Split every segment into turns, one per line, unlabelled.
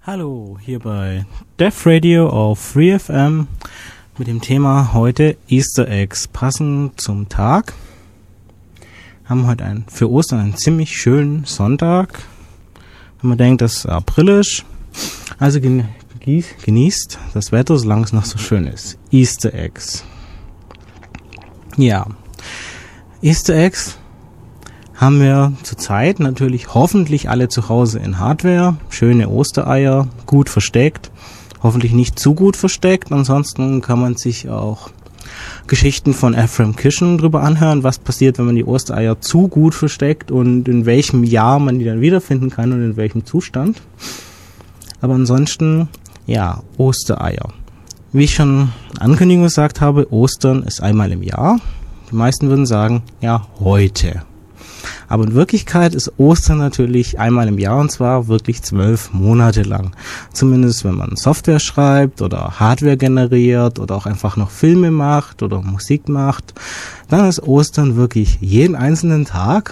Hallo, hier bei Def Radio auf FreeFM mit dem Thema heute Easter Eggs. Passend zum Tag haben wir heute für Ostern einen ziemlich schönen Sonntag. Wenn man denkt, dass April ist, also genießt das Wetter, solange es noch so schön ist. Easter Eggs. Ja, Easter Eggs haben wir zurzeit natürlich hoffentlich alle zu Hause in Hardware. Schöne Ostereier, gut versteckt. Hoffentlich nicht zu gut versteckt. Ansonsten kann man sich auch Geschichten von Ephraim Kishon drüber anhören, was passiert, wenn man die Ostereier zu gut versteckt und in welchem Jahr man die dann wiederfinden kann und in welchem Zustand. Aber ansonsten, ja, Ostereier. Wie ich schon in Ankündigung gesagt habe, Ostern ist einmal im Jahr. Die meisten würden sagen, ja, heute. Aber in Wirklichkeit ist Ostern natürlich einmal im Jahr und zwar wirklich 12 Monate lang. Zumindest wenn man Software schreibt oder Hardware generiert oder auch einfach noch Filme macht oder Musik macht, dann ist Ostern wirklich jeden einzelnen Tag.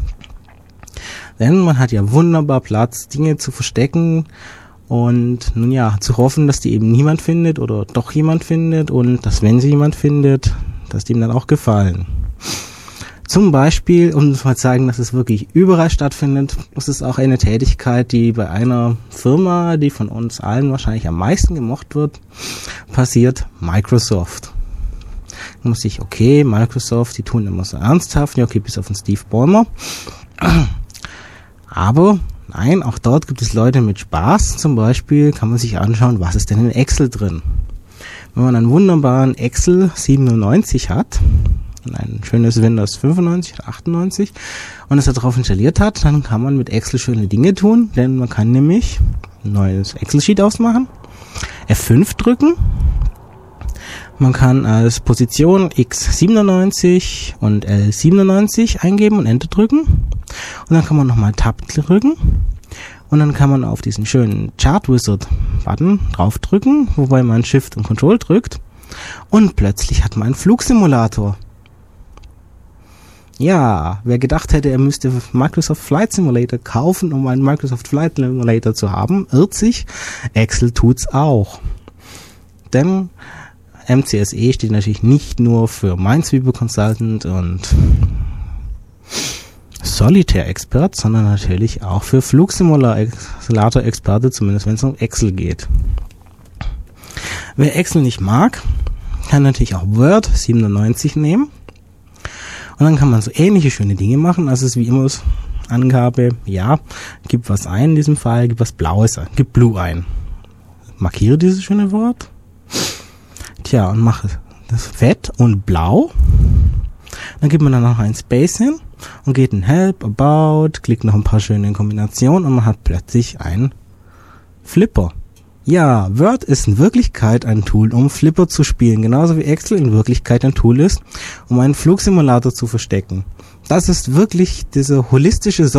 Denn man hat ja wunderbar Platz, Dinge zu verstecken und nun ja, zu hoffen, dass die eben niemand findet oder doch jemand findet und dass wenn sie jemand findet, dass die ihm dann auch gefallen. Zum Beispiel, um zu zeigen, dass es wirklich überall stattfindet, das ist auch eine Tätigkeit, die bei einer Firma, die von uns allen wahrscheinlich am meisten gemocht wird, passiert, Microsoft. Da muss ich, okay, Microsoft, die tun immer so ernsthaft, ja okay, bis auf den Steve Ballmer. Aber nein, auch dort gibt es Leute mit Spaß. Zum Beispiel kann man sich anschauen, was ist denn in Excel drin. Wenn man einen wunderbaren Excel 97 hat, ein schönes Windows 95 oder 98 und es darauf installiert hat, dann kann man mit Excel schöne Dinge tun, denn man kann nämlich ein neues Excel-Sheet aufmachen, F5 drücken, man kann als Position X97 und L97 eingeben und Enter drücken und dann kann man nochmal Tab drücken und dann kann man auf diesen schönen Chart Wizard Button draufdrücken, wobei man Shift und Control drückt und plötzlich hat man einen Flugsimulator. Ja, wer gedacht hätte, er müsste Microsoft Flight Simulator kaufen, um einen Microsoft Flight Simulator zu haben, irrt sich. Excel tut's auch. Denn MCSE steht natürlich nicht nur für Minesweeper Consultant und Solitaire Expert, sondern natürlich auch für Flugsimulator Experte, zumindest wenn es um Excel geht. Wer Excel nicht mag, kann natürlich auch Word 97 nehmen. Und dann kann man so ähnliche schöne Dinge machen. Also es ist wie immer Angabe, ja, gib was ein in diesem Fall, gib was Blaues ein, gib Blue ein. Markiere dieses schöne Wort. Tja, und mache das fett und blau. Dann gibt man dann noch ein Space hin und geht in Help, About, klickt noch ein paar schöne Kombinationen und man hat plötzlich einen Flipper. Ja, Word ist in Wirklichkeit ein Tool, um Flipper zu spielen, genauso wie Excel in Wirklichkeit ein Tool ist, um einen Flugsimulator zu verstecken. Das ist wirklich diese holistische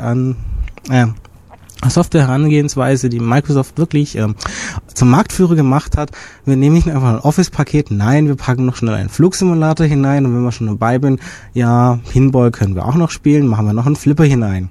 Software-Herangehensweise, die Microsoft wirklich zum Marktführer gemacht hat. Wir nehmen nicht einfach ein Office-Paket, nein, wir packen noch schnell einen Flugsimulator hinein und wenn wir schon dabei sind, ja, Pinball können wir auch noch spielen, machen wir noch einen Flipper hinein.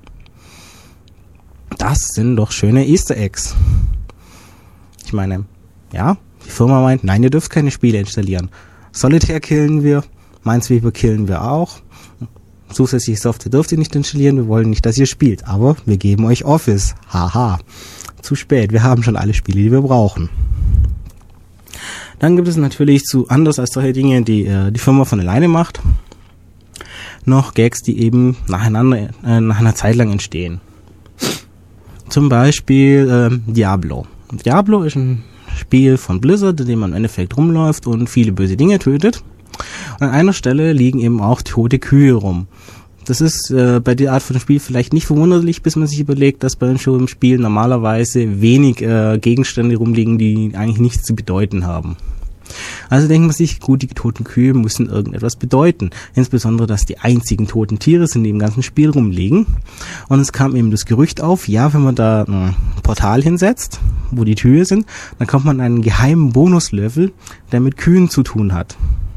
Das sind doch schöne Easter Eggs. Ich meine, ja, die Firma meint, nein, ihr dürft keine Spiele installieren. Solitaire killen wir, Minesweeper killen wir auch. Zusätzliche Software dürft ihr nicht installieren, wir wollen nicht, dass ihr spielt. Aber wir geben euch Office. Haha, zu spät, wir haben schon alle Spiele, die wir brauchen. Dann gibt es natürlich anders als solche Dinge, die die Firma von alleine macht, noch Gags, die eben nach einer Zeit lang entstehen. Zum Beispiel Diablo. Diablo ist ein Spiel von Blizzard, in dem man im Endeffekt rumläuft und viele böse Dinge tötet. Und an einer Stelle liegen eben auch tote Kühe rum. Das ist bei der Art von Spiel vielleicht nicht verwunderlich, bis man sich überlegt, dass bei einem Spiel normalerweise wenig Gegenstände rumliegen, die eigentlich nichts zu bedeuten haben. Also denkt man sich, gut, die toten Kühe müssen irgendetwas bedeuten. Insbesondere, dass die einzigen toten Tiere sind, die im ganzen Spiel rumliegen. Und es kam eben das Gerücht auf, ja, wenn man da ein Portal hinsetzt, wo die Kühe sind, dann kommt man an einen geheimen Bonuslevel, der mit Kühen zu tun hat.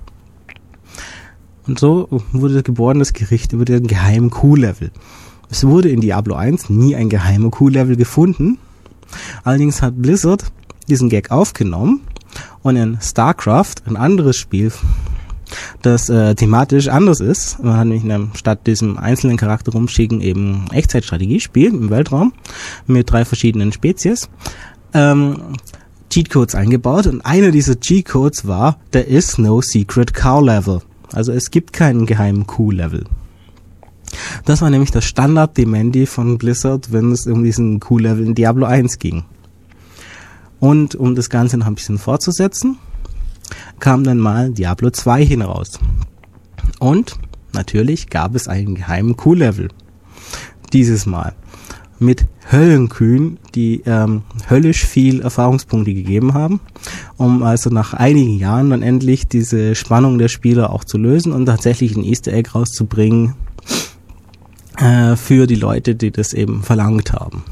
Und so wurde geboren das Gericht über den geheimen Kuh-Level. Es wurde in Diablo 1 nie ein geheimer Kuh-Level gefunden. Allerdings hat Blizzard diesen Gag aufgenommen und in StarCraft, ein anderes Spiel, das thematisch anders ist, man hat nämlich statt diesem einzelnen Charakter rumschicken eben Echtzeitstrategiespiel im Weltraum mit 3 verschiedenen Spezies, Cheatcodes eingebaut, und einer dieser Cheatcodes war, there is no secret cow level. Also es gibt keinen geheimen Kuh-Level. Das war nämlich das Standard-Dementi von Blizzard, wenn es um diesen Kuh-Level in Diablo 1 ging. Und um das Ganze noch ein bisschen fortzusetzen, kam dann mal Diablo 2 hinaus. Und natürlich gab es einen geheimen Kuh-Level. Dieses Mal. Mit Höllenkühen, die höllisch viel Erfahrungspunkte gegeben haben, um also nach einigen Jahren dann endlich diese Spannung der Spieler auch zu lösen und tatsächlich ein Easter Egg rauszubringen für die Leute, die das eben verlangt haben.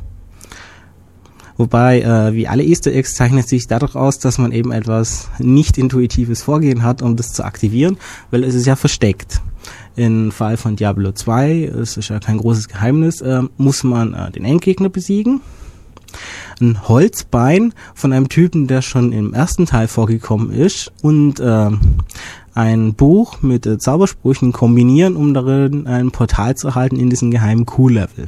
Wobei, wie alle Easter Eggs, zeichnet sich dadurch aus, dass man eben etwas nicht intuitives Vorgehen hat, um das zu aktivieren, weil es ist ja versteckt. Im Fall von Diablo 2, es ist ja kein großes Geheimnis, muss man den Endgegner besiegen. Ein Holzbein von einem Typen, der schon im ersten Teil vorgekommen ist, und ein Buch mit Zaubersprüchen kombinieren, um darin ein Portal zu erhalten in diesen geheimen Q-Level.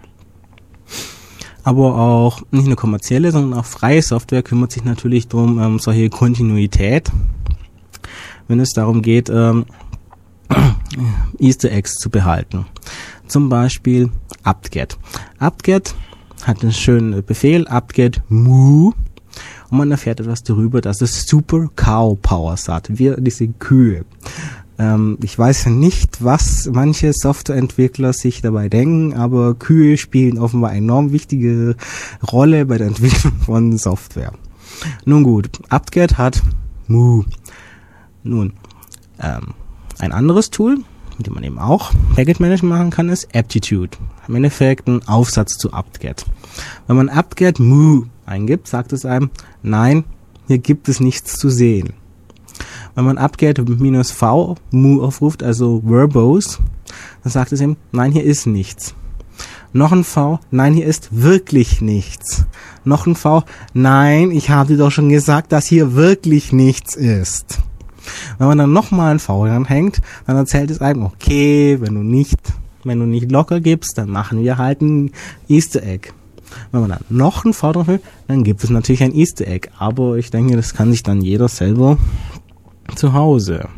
Aber auch nicht nur kommerzielle, sondern auch freie Software kümmert sich natürlich darum, solche Kontinuität, wenn es darum geht, Easter Eggs zu behalten. Zum Beispiel apt-get. Apt-get hat einen schönen Befehl, apt-get moo, und man erfährt etwas darüber, dass es Super Cow Powers hat, wie diese Kühe. Ich weiß nicht, was manche Softwareentwickler sich dabei denken, aber Kühe spielen offenbar eine enorm wichtige Rolle bei der Entwicklung von Software. Nun gut, apt-get hat moo. Nun, ein anderes Tool, mit dem man eben auch Packet Management machen kann, ist Aptitude. Im Endeffekt ein Aufsatz zu apt-get. Wenn man apt-get moo eingibt, sagt es einem, nein, hier gibt es nichts zu sehen. Wenn man apt-get -v moo aufruft, also verbose, dann sagt es ihm, nein, hier ist nichts. Noch ein V, nein, hier ist wirklich nichts. Noch ein V, nein, ich habe dir doch schon gesagt, dass hier wirklich nichts ist. Wenn man dann nochmal ein V ranhängt, dann erzählt es einem, okay, wenn du nicht locker gibst, dann machen wir halt ein Easter Egg. Wenn man dann noch ein V drauf will, dann gibt es natürlich ein Easter Egg. Aber ich denke, das kann sich dann jeder selber zu Hause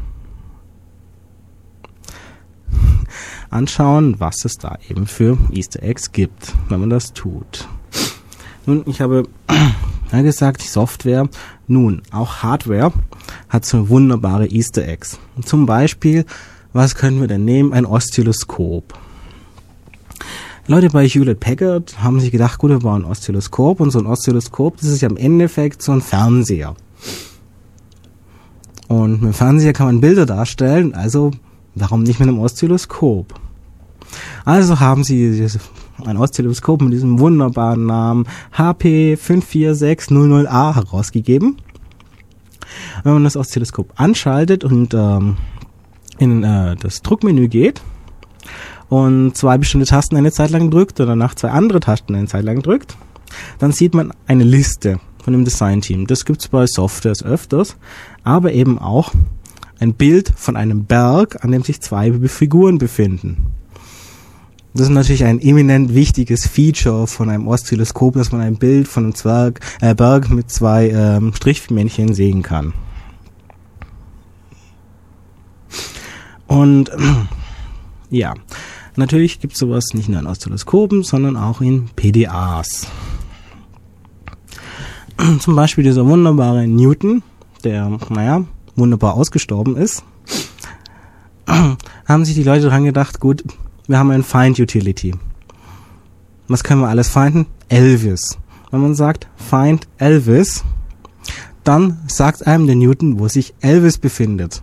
anschauen, was es da eben für Easter Eggs gibt, wenn man das tut. Nun, ich habe ja gesagt, Software, nun, auch Hardware hat so wunderbare Easter Eggs. Zum Beispiel, was können wir denn nehmen? Ein Oszilloskop. Leute bei Hewlett-Packard haben sich gedacht, gut, wir bauen ein Oszilloskop, und so ein Oszilloskop, das ist ja im Endeffekt so ein Fernseher. Und mit dem Fernseher kann man Bilder darstellen, also warum nicht mit einem Oszilloskop? Also haben sie ein Oszilloskop mit diesem wunderbaren Namen HP54600A herausgegeben. Wenn man das Oszilloskop anschaltet und in das Druckmenü geht und 2 bestimmte Tasten eine Zeit lang drückt und danach 2 andere Tasten eine Zeit lang drückt, dann sieht man eine Liste von dem Designteam. Das gibt's bei Softwares öfters, aber eben auch ein Bild von einem Berg, an dem sich 2 Figuren befinden. Das ist natürlich ein eminent wichtiges Feature von einem Oszilloskop, dass man ein Bild von einem Berg mit 2 Strichmännchen sehen kann. Und ja, natürlich gibt es sowas nicht nur in Oszilloskopen, sondern auch in PDAs. Zum Beispiel dieser wunderbare Newton, der, wunderbar ausgestorben ist, haben sich die Leute dran gedacht, gut, wir haben ein Find-Utility. Was können wir alles finden? Elvis. Wenn man sagt, find Elvis, dann sagt einem der Newton, wo sich Elvis befindet.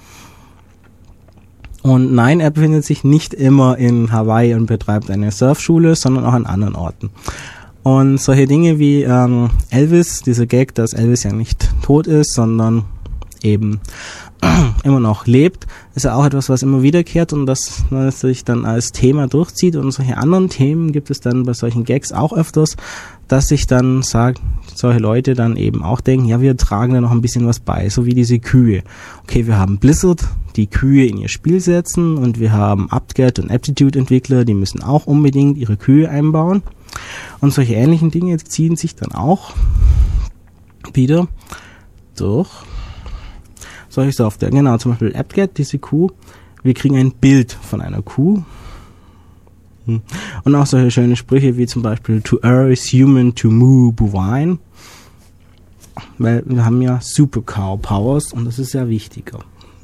Und nein, er befindet sich nicht immer in Hawaii und betreibt eine Surfschule, sondern auch an anderen Orten. Und solche Dinge wie Elvis, dieser Gag, dass Elvis ja nicht tot ist, sondern eben immer noch lebt, ist ja auch etwas, was immer wiederkehrt und das sich dann als Thema durchzieht. Und solche anderen Themen gibt es dann bei solchen Gags auch öfters, dass sich dann solche Leute dann eben auch denken, ja, wir tragen da noch ein bisschen was bei, so wie diese Kühe. Okay, wir haben Blizzard, die Kühe in ihr Spiel setzen, und wir haben apt-get und Aptitude-Entwickler, die müssen auch unbedingt ihre Kühe einbauen. Und solche ähnlichen Dinge ziehen sich dann auch wieder durch solche Software. Genau, zum Beispiel apt-get, diese Kuh. Wir kriegen ein Bild von einer Kuh. Und auch solche schöne Sprüche wie zum Beispiel to err is human, to moo bovine. Weil wir haben ja Super Cow Powers und das ist ja wichtiger.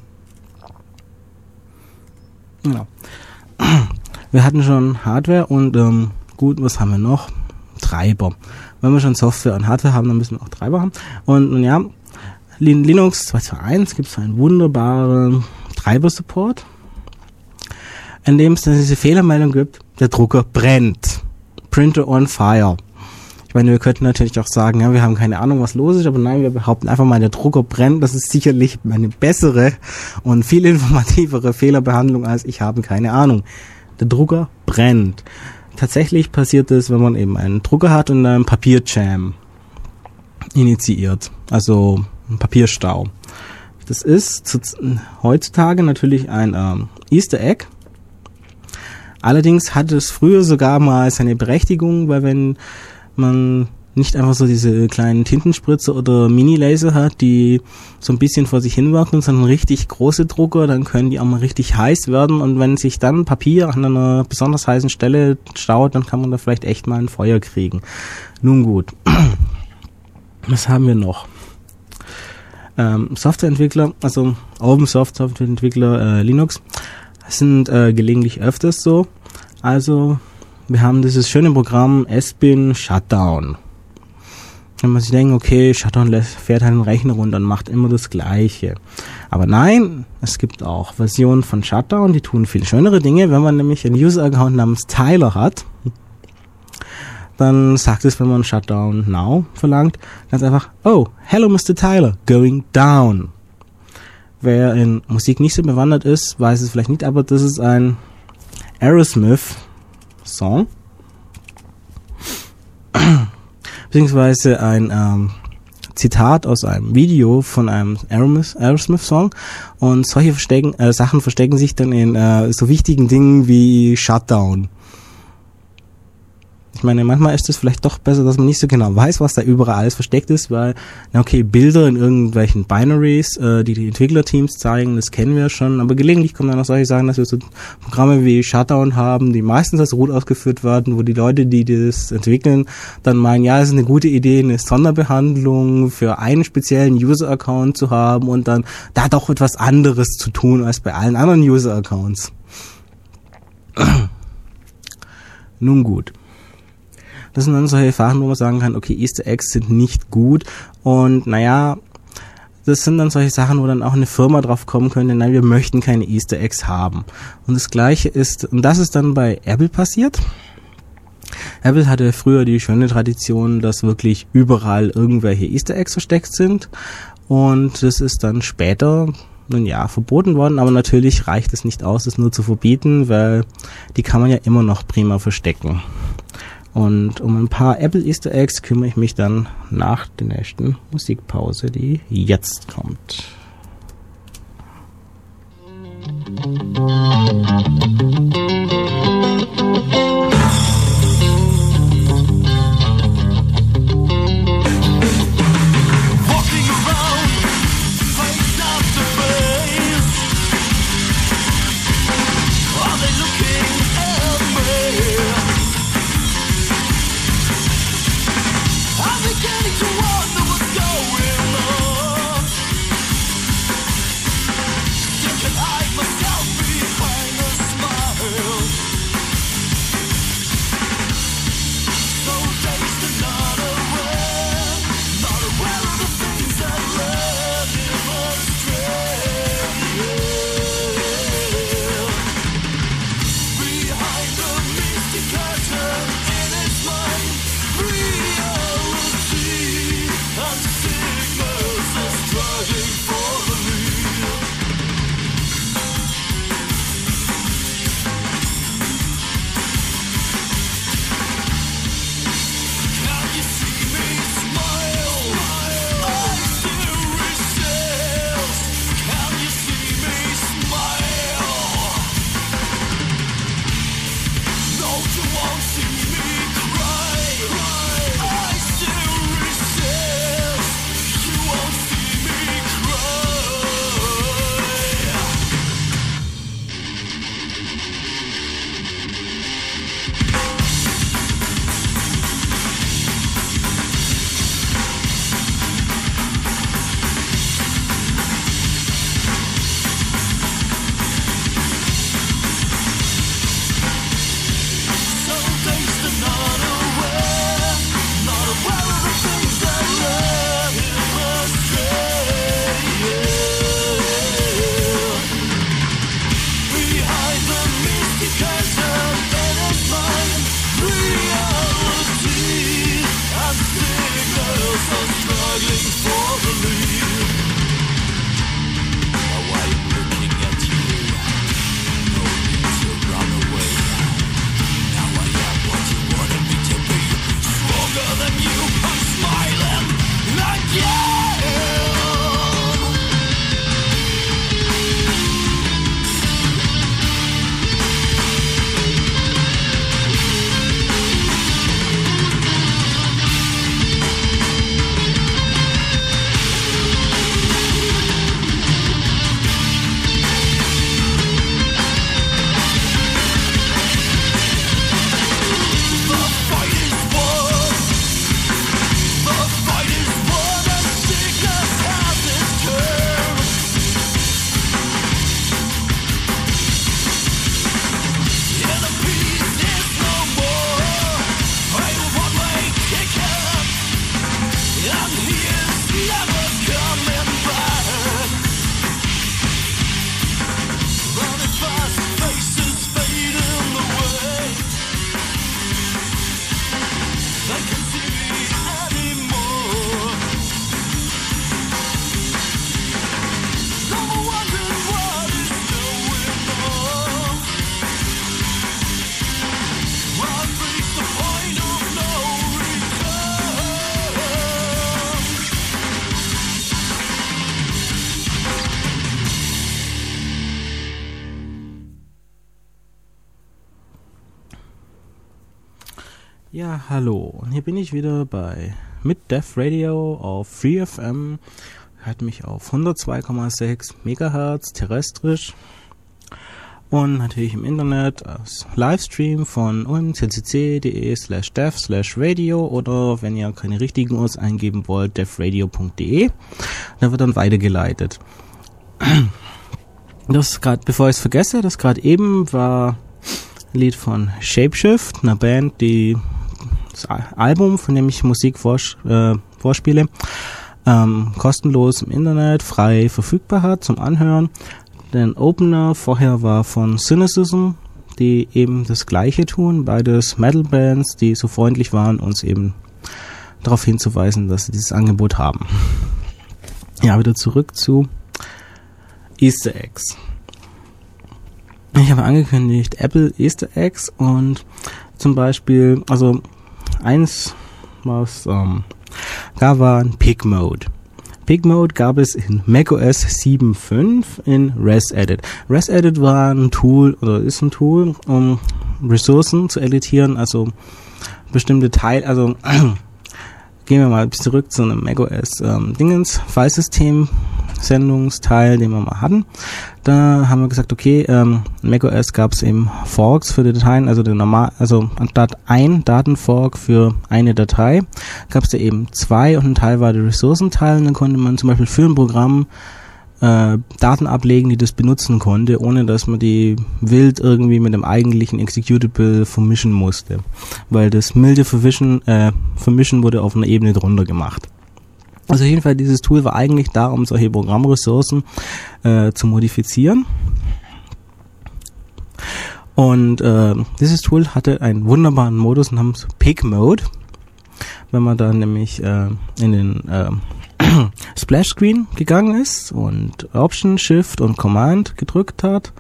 Genau. Wir hatten schon Hardware und gut, was haben wir noch? Treiber. Wenn wir schon Software und Hardware haben, dann müssen wir auch Treiber haben. Und nun ja, in Linux 2.2.1 gibt es einen wunderbaren Treiber-Support, in dem es dann diese Fehlermeldung gibt, der Drucker brennt. Printer on fire. Ich meine, wir könnten natürlich auch sagen, ja, wir haben keine Ahnung, was los ist, aber nein, wir behaupten einfach mal, der Drucker brennt. Das ist sicherlich eine bessere und viel informativere Fehlerbehandlung als ich habe keine Ahnung. Der Drucker brennt. Tatsächlich passiert es, wenn man eben einen Drucker hat und einen Papierjam initiiert. Also ein Papierstau. Das ist heutzutage natürlich ein Easter Egg. Allerdings hatte es früher sogar mal seine Berechtigung, weil wenn man nicht einfach so diese kleinen Tintenspritzer oder Mini-Laser hat, die so ein bisschen vor sich hinwirken, sondern richtig große Drucker, dann können die auch mal richtig heiß werden, und wenn sich dann Papier an einer besonders heißen Stelle staut, dann kann man da vielleicht echt mal ein Feuer kriegen. Nun gut. Was haben wir noch? Softwareentwickler, also Open Source Softwareentwickler Linux, sind gelegentlich öfters so. Also wir haben dieses schöne Programm SBIN Shutdown. Wenn man sich denkt, okay, Shutdown fährt einen Rechner runter und macht immer das Gleiche. Aber nein, es gibt auch Versionen von Shutdown, die tun viel schönere Dinge. Wenn man nämlich einen User-Account namens Tyler hat, dann sagt es, wenn man Shutdown Now verlangt, ganz einfach, oh, hello Mr. Tyler, going down. Wer in Musik nicht so bewandert ist, weiß es vielleicht nicht, aber das ist ein Aerosmith-Song. Beziehungsweise ein Zitat aus einem Video von einem Aerosmith-Song. Und solche Sachen verstecken sich dann in so wichtigen Dingen wie Shutdown. Ich meine, manchmal ist es vielleicht doch besser, dass man nicht so genau weiß, was da überall alles versteckt ist, weil, okay, Bilder in irgendwelchen Binaries, die Entwicklerteams zeigen, das kennen wir schon, aber gelegentlich kommen dann auch solche Sachen, dass wir so Programme wie Shutdown haben, die meistens als root ausgeführt werden, wo die Leute, die das entwickeln, dann meinen, ja, es ist eine gute Idee, eine Sonderbehandlung für einen speziellen User-Account zu haben und dann da doch etwas anderes zu tun als bei allen anderen User-Accounts. Nun gut. Das sind dann solche Sachen, wo man sagen kann, okay, Easter Eggs sind nicht gut, und naja, das sind dann solche Sachen, wo dann auch eine Firma drauf kommen könnte, nein, wir möchten keine Easter Eggs haben. Und das Gleiche ist, und das ist dann bei Apple passiert. Apple hatte früher die schöne Tradition, dass wirklich überall irgendwelche Easter Eggs versteckt sind, und das ist dann später, nun ja, verboten worden, aber natürlich reicht es nicht aus, das nur zu verbieten, weil die kann man ja immer noch prima verstecken. Und um ein paar Apple Easter Eggs kümmere ich mich dann nach der nächsten Musikpause, die jetzt kommt.
Hide myself behind a smile.
Ja, hallo. Und hier bin ich wieder bei mit Dev Radio auf FreeFM. Hört mich auf 102,6 MHz terrestrisch und natürlich im Internet als Livestream von ccc.de/dev/radio oder wenn ihr keine richtigen URLs eingeben wollt, devradio.de. Da wird dann weitergeleitet. Das gerade, bevor ich es vergesse, das gerade eben war ein Lied von Shapeshift, einer Band, die das Album, von dem ich Musik vorspiele, kostenlos im Internet frei verfügbar hat zum Anhören. Den Opener vorher war von Cynicism, die eben das Gleiche tun, beides Metal-Bands, die so freundlich waren, uns eben darauf hinzuweisen, dass sie dieses Angebot haben. Ja, wieder zurück zu Easter Eggs. Ich habe angekündigt Apple Easter Eggs und zum Beispiel, also eins, was da war ein Pig Mode. Pig Mode gab es in macOS 7.5 in ResEdit. ResEdit war ein Tool oder ist ein Tool, um Ressourcen zu editieren, also bestimmte Teile, also gehen wir mal zurück zu einem macOS Filesystem Sendungsteil, den wir mal hatten. Da haben wir gesagt, okay, in macOS gab es eben Forks für die Dateien, also anstatt ein Datenfork für eine Datei, gab es da eben zwei und ein Teil war der Ressourcenteil und dann konnte man zum Beispiel für ein Programm Daten ablegen, die das benutzen konnte, ohne dass man die wild irgendwie mit dem eigentlichen Executable vermischen musste, weil das milde Vermischen wurde auf einer Ebene drunter gemacht. Also jedenfalls dieses Tool war eigentlich da, um solche Programmressourcen zu modifizieren. Und dieses Tool hatte einen wunderbaren Modus namens Pig Mode. Wenn man da nämlich in den Splash Screen gegangen ist und Option, Shift und Command gedrückt hat,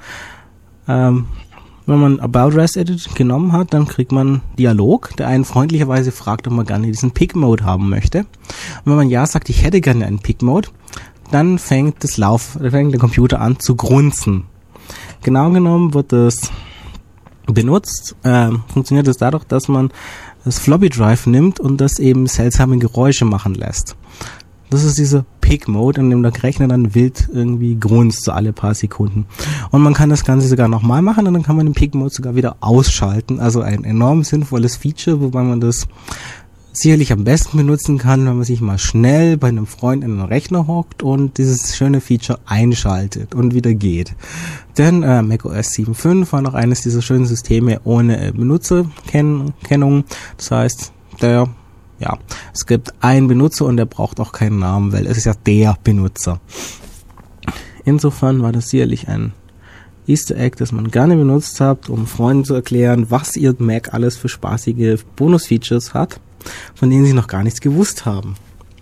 wenn man About ResEdit genommen hat, dann kriegt man Dialog, der einen freundlicherweise fragt, ob man gerne diesen Pig Mode haben möchte. Und wenn man ja sagt, ich hätte gerne einen Pig Mode, dann fängt der Computer an zu grunzen. Genau genommen wird das benutzt, funktioniert es dadurch, dass man das Floppy Drive nimmt und das eben seltsame Geräusche machen lässt. Das ist dieser Pig Mode, in dem der Rechner dann wild irgendwie grunzt, so alle paar Sekunden. Und man kann das Ganze sogar nochmal machen und dann kann man den Pig Mode sogar wieder ausschalten. Also ein enorm sinnvolles Feature, wobei man das sicherlich am besten benutzen kann, wenn man sich mal schnell bei einem Freund in den Rechner hockt und dieses schöne Feature einschaltet und wieder geht. Denn macOS 7.5 war noch eines dieser schönen Systeme ohne Benutzerkennung. Das heißt, es gibt einen Benutzer und der braucht auch keinen Namen, weil es ist ja der Benutzer. Insofern war das sicherlich ein Easter Egg, das man gerne benutzt habt, um Freunden zu erklären, was ihr Mac alles für spaßige Bonus-Features hat, von denen sie noch gar nichts gewusst haben.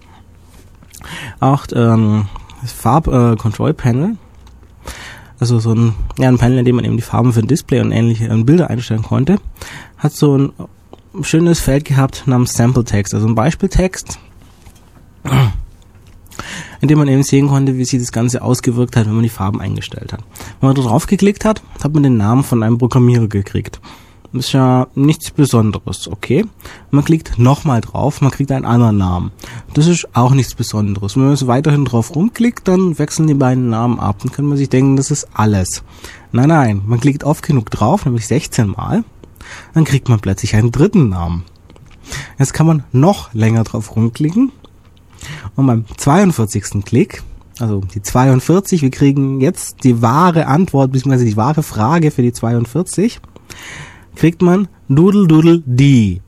Auch das Farb-Control-Panel, also so ein Panel, in dem man eben die Farben für ein Display und ähnliche Bilder einstellen konnte, hat so ein schönes Feld gehabt namens Sample Text, also ein Beispieltext, in dem man eben sehen konnte, wie sich das Ganze ausgewirkt hat, wenn man die Farben eingestellt hat. Wenn man da drauf geklickt hat, hat man den Namen von einem Programmierer gekriegt. Das ist ja nichts Besonderes, okay? Man klickt nochmal drauf, man kriegt einen anderen Namen. Das ist auch nichts Besonderes. Wenn man so weiterhin drauf rumklickt, dann wechseln die beiden Namen ab. Dann kann man sich denken, das ist alles. Nein, man klickt oft genug drauf, nämlich 16 Mal. Dann kriegt man plötzlich einen dritten Namen. Jetzt kann man noch länger drauf rumklicken. Und beim 42. Klick, also die 42, wir kriegen jetzt die wahre Antwort, bzw. die wahre Frage für die 42, kriegt man Doodle-Doodle-Dee.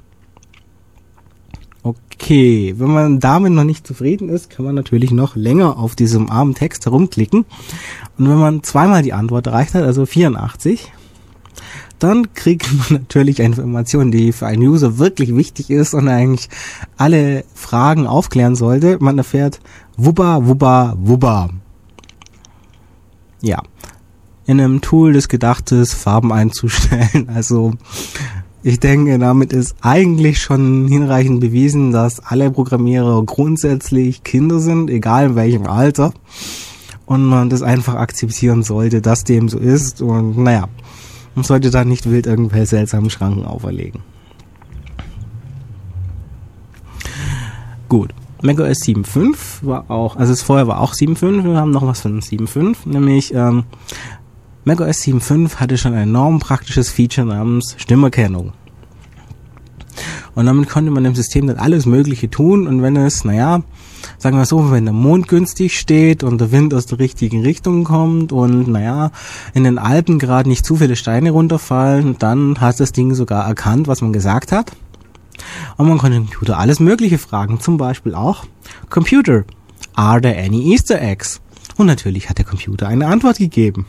Okay, wenn man damit noch nicht zufrieden ist, kann man natürlich noch länger auf diesem armen Text herumklicken. Und wenn man zweimal die Antwort erreicht hat, also 84, dann kriegt man natürlich eine Information, die für einen User wirklich wichtig ist und eigentlich alle Fragen aufklären sollte. Man erfährt Wubba, Wubba, Wubba. Ja, in einem Tool, das gedacht ist, Farben einzustellen. Also ich denke, damit ist eigentlich schon hinreichend bewiesen, dass alle Programmierer grundsätzlich Kinder sind, egal in welchem Alter. Und man das einfach akzeptieren sollte, dass dem so ist. Und naja, man sollte da nicht wild irgendwelche seltsamen Schranken auferlegen. Gut, macOS 7.5 war auch, also vorher war auch 7.5, wir haben noch was von 7.5, nämlich macOS 7.5 hatte schon ein enorm praktisches Feature namens Stimmerkennung. Und damit konnte man im System dann alles Mögliche tun und wenn es, sagen wir so, wenn der Mond günstig steht und der Wind aus der richtigen Richtung kommt und in den Alpen gerade nicht zu viele Steine runterfallen, dann hat das Ding sogar erkannt, was man gesagt hat. Und man konnte dem Computer alles Mögliche fragen, zum Beispiel auch Computer, are there any Easter eggs? Und natürlich hat der Computer eine Antwort gegeben.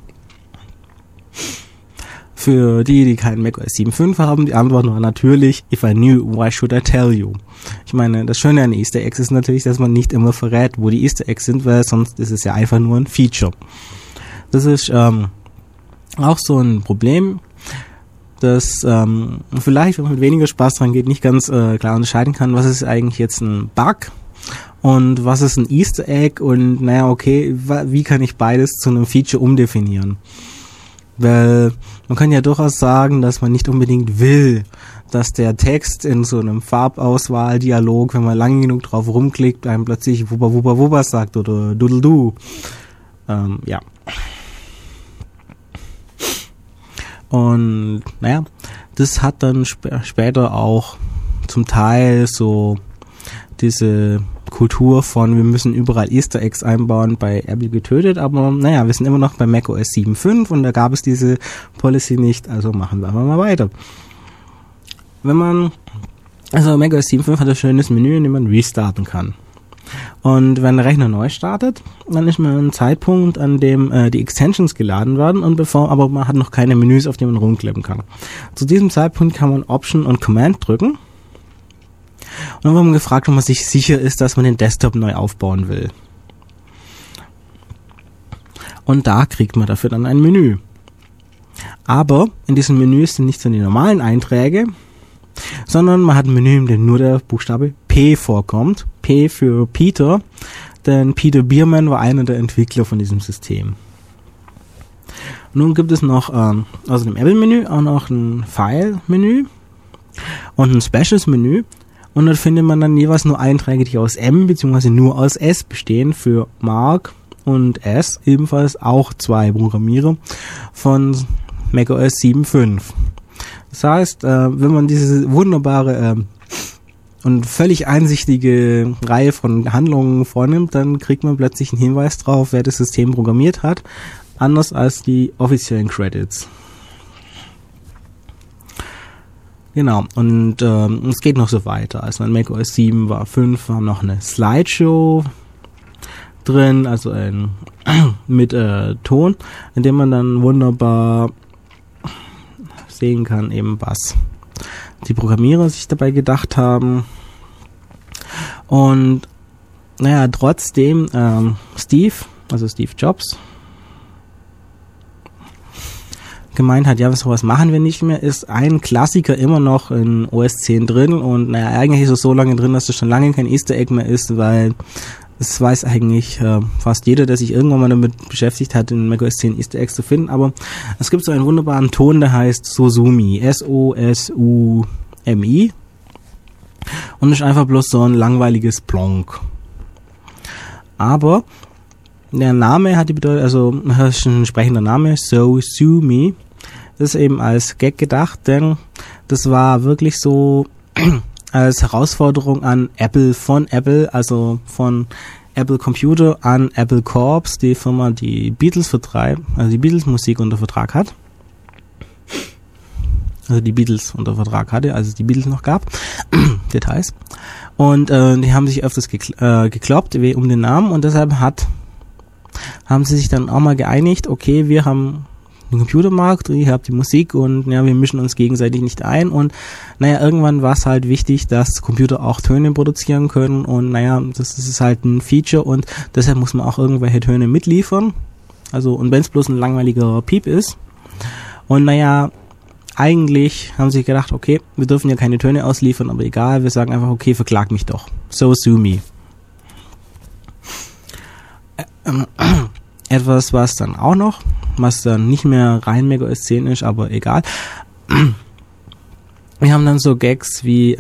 Für die keinen macOS 7.5 haben, die Antwort war natürlich, if I knew, why should I tell you? Ich meine, das Schöne an Easter Eggs ist natürlich, dass man nicht immer verrät, wo die Easter Eggs sind, weil sonst ist es ja einfach nur ein Feature. Das ist auch so ein Problem, das vielleicht, wenn man mit weniger Spaß dran geht, nicht ganz klar unterscheiden kann, was ist eigentlich jetzt ein Bug und was ist ein Easter Egg und wie kann ich beides zu einem Feature umdefinieren? Weil man kann ja durchaus sagen, dass man nicht unbedingt will, dass der Text in so einem Farbauswahl-Dialog, wenn man lang genug drauf rumklickt, einem plötzlich Wubba Wubba Wubba sagt oder Doodle-Doo. Ja. Und das hat dann später auch zum Teil so diese Kultur von, wir müssen überall Easter Eggs einbauen, bei Apple getötet, aber wir sind immer noch bei macOS 7.5 und da gab es diese Policy nicht, also machen wir mal weiter. macOS 7.5 hat ein schönes Menü, in dem man restarten kann. Und wenn der Rechner neu startet, dann ist man an einem Zeitpunkt, an dem die Extensions geladen werden aber man hat noch keine Menüs, auf denen man rumklicken kann. Zu diesem Zeitpunkt kann man Option und Command drücken. Und dann wird man gefragt, ob man sich sicher ist, dass man den Desktop neu aufbauen will. Und da kriegt man dafür dann ein Menü. Aber in diesem Menü sind nicht so die normalen Einträge, sondern man hat ein Menü, in dem nur der Buchstabe P vorkommt. P für Peter, denn Peter Bierman war einer der Entwickler von diesem System. Nun gibt es noch außer dem Apple-Menü auch noch ein File-Menü und ein Specials-Menü. Und dort findet man dann jeweils nur Einträge, die aus M bzw. nur aus S bestehen, für Mark und S, ebenfalls auch zwei Programmierer von macOS 7.5. Das heißt, wenn man diese wunderbare und völlig einsichtige Reihe von Handlungen vornimmt, dann kriegt man plötzlich einen Hinweis drauf, wer das System programmiert hat, anders als die offiziellen Credits. Genau, und es geht noch so weiter. Also in macOS 7 war 5, war noch eine Slideshow drin, also mit Ton, in dem man dann wunderbar sehen kann, eben was die Programmierer sich dabei gedacht haben. Und trotzdem Steve Jobs, gemeint hat, ja, sowas machen wir nicht mehr, ist ein Klassiker immer noch in OS 10 drin und eigentlich ist es so lange drin, dass es schon lange kein Easter Egg mehr ist, weil es weiß eigentlich fast jeder, der sich irgendwann mal damit beschäftigt hat, in macOS 10 Easter Eggs zu finden, aber es gibt so einen wunderbaren Ton, der heißt Sosumi, S-O-S-U-M-I und ist einfach bloß so ein langweiliges Plonk. Aber der Name hat die Bedeutung, also das ist ein sprechender Name, Sosumi, das ist eben als Gag gedacht, denn das war wirklich so als Herausforderung an Apple, also von Apple Computer an Apple Corps, die Firma, die Beatles vertreibt, also die Beatles Musik unter Vertrag hat. Also die Beatles unter Vertrag hatte, als es die Beatles noch gab. Details. Und die haben sich öfters gekloppt um den Namen und deshalb haben sie sich dann auch mal geeinigt, okay, wir haben den Computermarkt, ihr habt die Musik und ja, wir mischen uns gegenseitig nicht ein und irgendwann war es halt wichtig, dass Computer auch Töne produzieren können und das ist halt ein Feature und deshalb muss man auch irgendwelche Töne mitliefern, also und wenn es bloß ein langweiliger Piep ist und eigentlich haben sie gedacht, okay, wir dürfen ja keine Töne ausliefern, aber egal, wir sagen einfach, okay, verklag mich doch, so sue me. Etwas, was dann nicht mehr rein macOS 10 ist, aber egal. Wir haben dann so Gags wie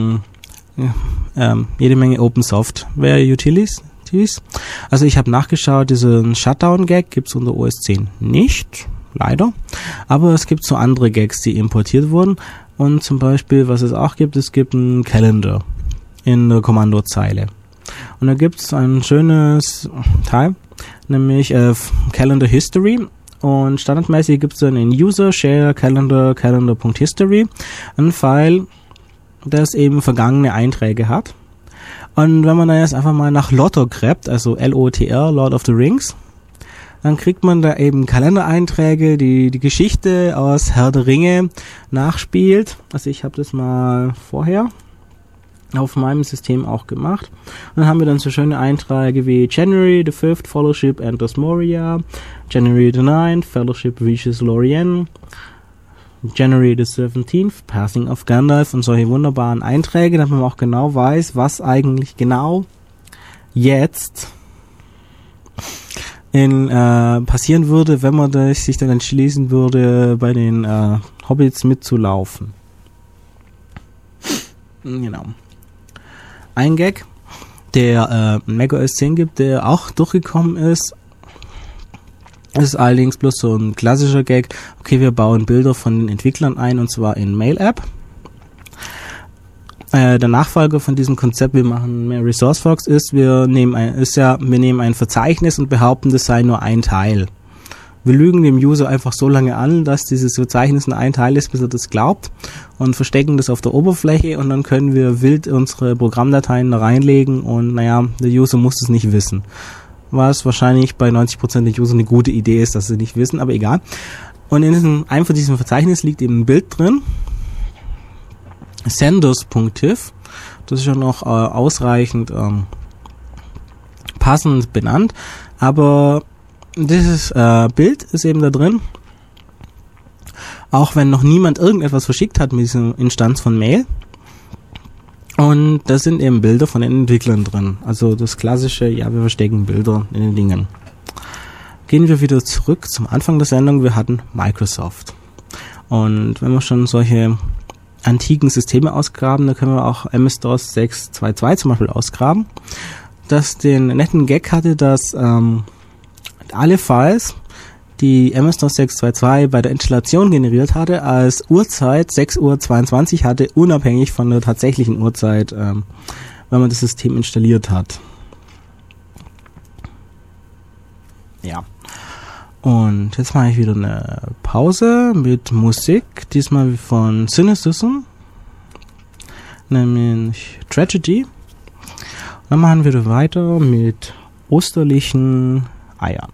jede Menge Open Software Utilities. Also ich habe nachgeschaut, diesen Shutdown-Gag gibt's unter OS 10 nicht, leider. Aber es gibt so andere Gags, die importiert wurden. Und zum Beispiel, was es auch gibt, es gibt einen Calendar in der Kommandozeile. Und da gibt's ein schönes Teil, nämlich Calendar History. Und standardmäßig gibt es dann in User Share Calendar.history ein File, das eben vergangene Einträge hat. Und wenn man da jetzt einfach mal nach Lotr gräbt, also L-O-T-R, Lord of the Rings, dann kriegt man da eben Kalendereinträge, die Geschichte aus Herr der Ringe nachspielt. Also ich habe das mal vorher auf meinem System auch gemacht. Und dann haben wir dann so schöne Einträge wie January the 5th Fellowship enters Moria, January the 9th Fellowship reaches Lorien, January the 17th Passing of Gandalf und solche wunderbaren Einträge, damit man auch genau weiß, was eigentlich genau jetzt passieren würde, wenn man sich dann entschließen würde, bei den Hobbits mitzulaufen. Genau. Ein Gag, der macOS 10 gibt, der auch durchgekommen ist allerdings bloß so ein klassischer Gag. Okay, wir bauen Bilder von den Entwicklern ein und zwar in Mail-App. Der Nachfolger von diesem Konzept, wir machen mehr ResourceFox, ist, wir nehmen ein Verzeichnis und behaupten, das sei nur ein Teil. Wir lügen dem User einfach so lange an, dass dieses Verzeichnis nur ein Teil ist, bis er das glaubt und verstecken das auf der Oberfläche und dann können wir wild unsere Programmdateien da reinlegen und der User muss es nicht wissen. Was wahrscheinlich bei 90% der User eine gute Idee ist, dass sie nicht wissen, aber egal. Und in einem von diesem Verzeichnis liegt eben ein Bild drin, senders.tif, das ist ja noch ausreichend passend benannt, aber dieses Bild ist eben da drin, auch wenn noch niemand irgendetwas verschickt hat mit dieser Instanz von Mail. Und da sind eben Bilder von den Entwicklern drin. Also das klassische, wir verstecken Bilder in den Dingen. Gehen wir wieder zurück zum Anfang der Sendung. Wir hatten Microsoft. Und wenn wir schon solche antiken Systeme ausgraben, dann können wir auch MS-DOS 6.2.2 zum Beispiel ausgraben, das den netten Gag hatte, dass alle Files, die MS-DOS 6.2.2 bei der Installation generiert hatte, als Uhrzeit 6:22 Uhr hatte, unabhängig von der tatsächlichen Uhrzeit, wenn man das System installiert hat. Ja. Und jetzt mache ich wieder eine Pause mit Musik, diesmal von Cynicism, nämlich Tragedy. Und dann machen wir weiter mit osterlichen Eiern.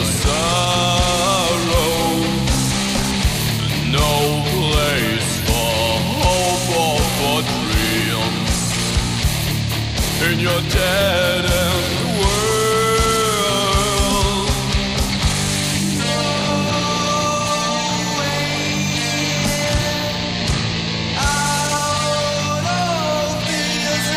sorrow, no place for hope or for dreams in your dead-end world. Out of this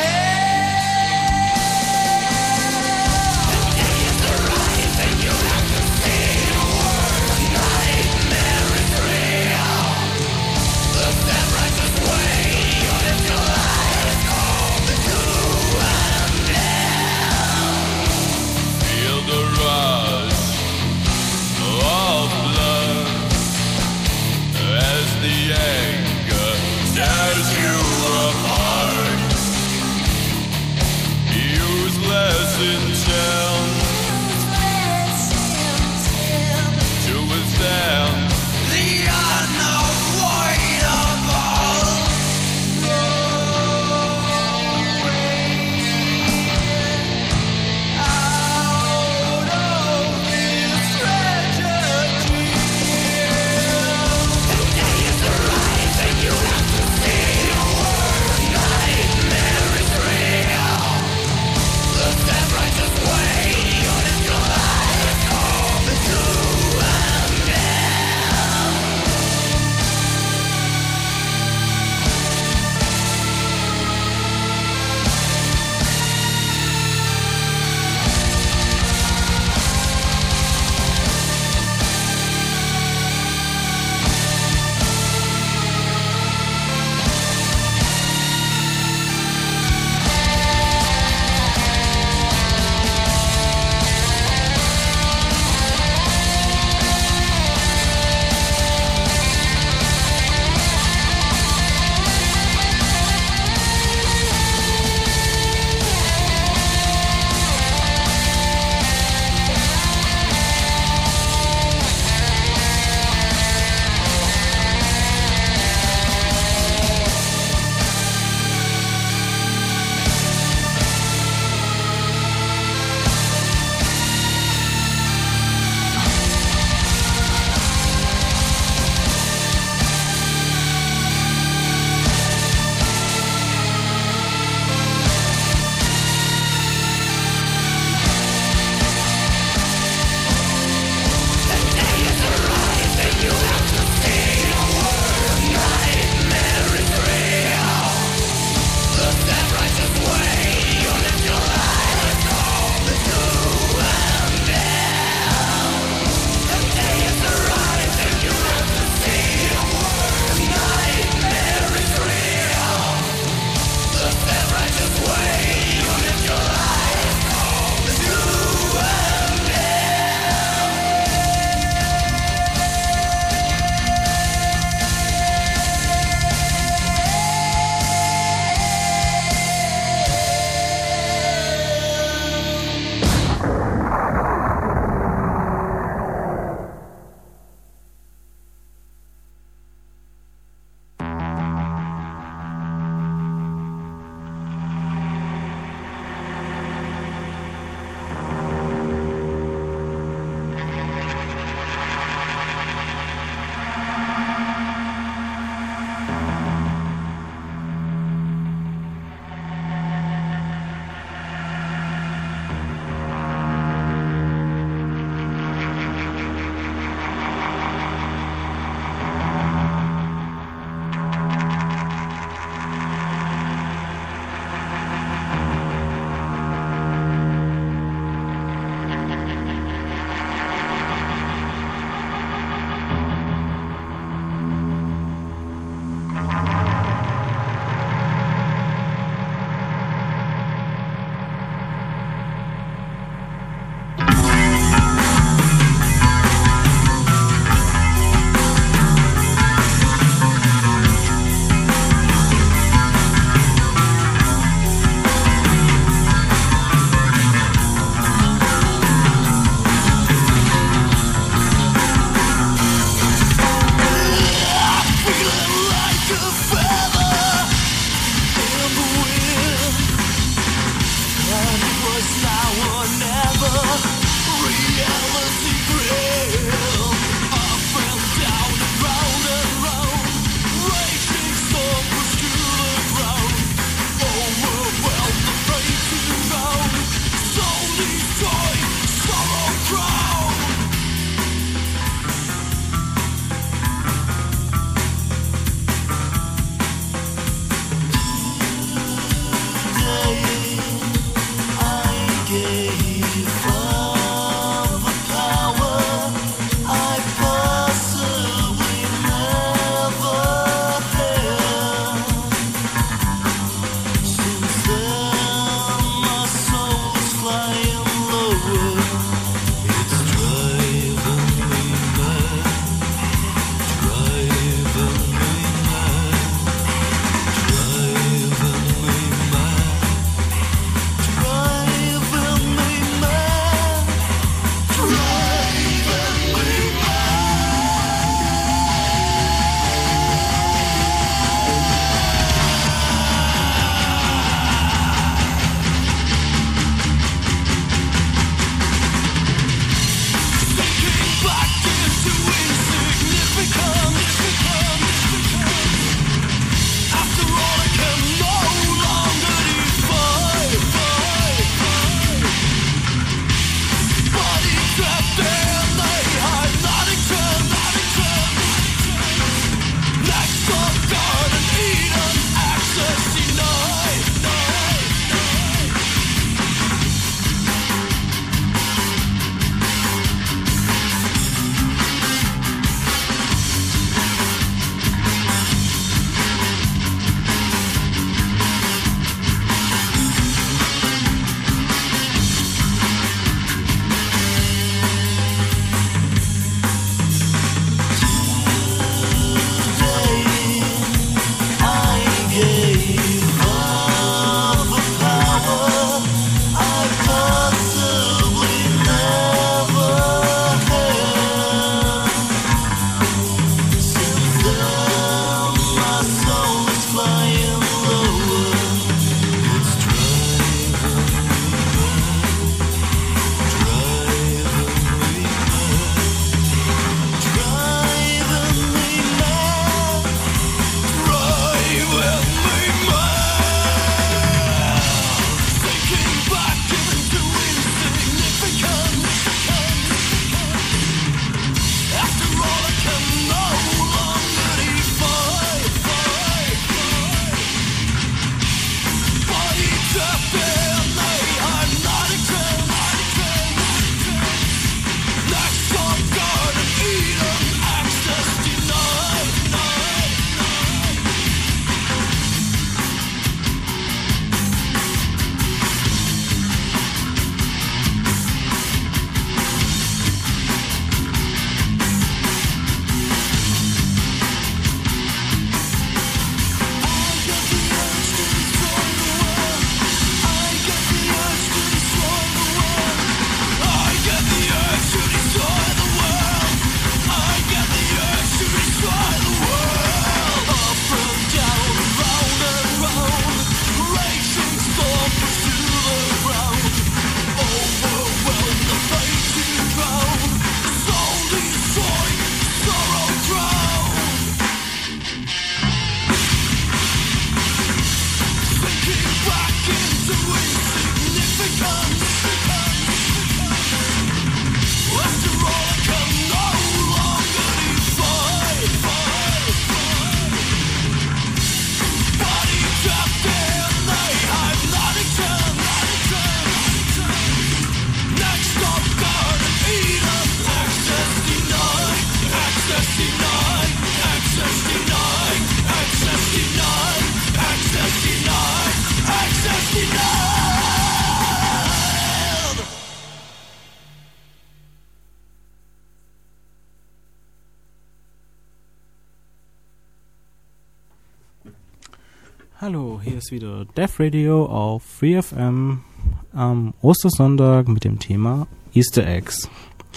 Hallo, hier ist wieder Dev Radio auf FreeFM am Ostersonntag mit dem Thema Easter Eggs.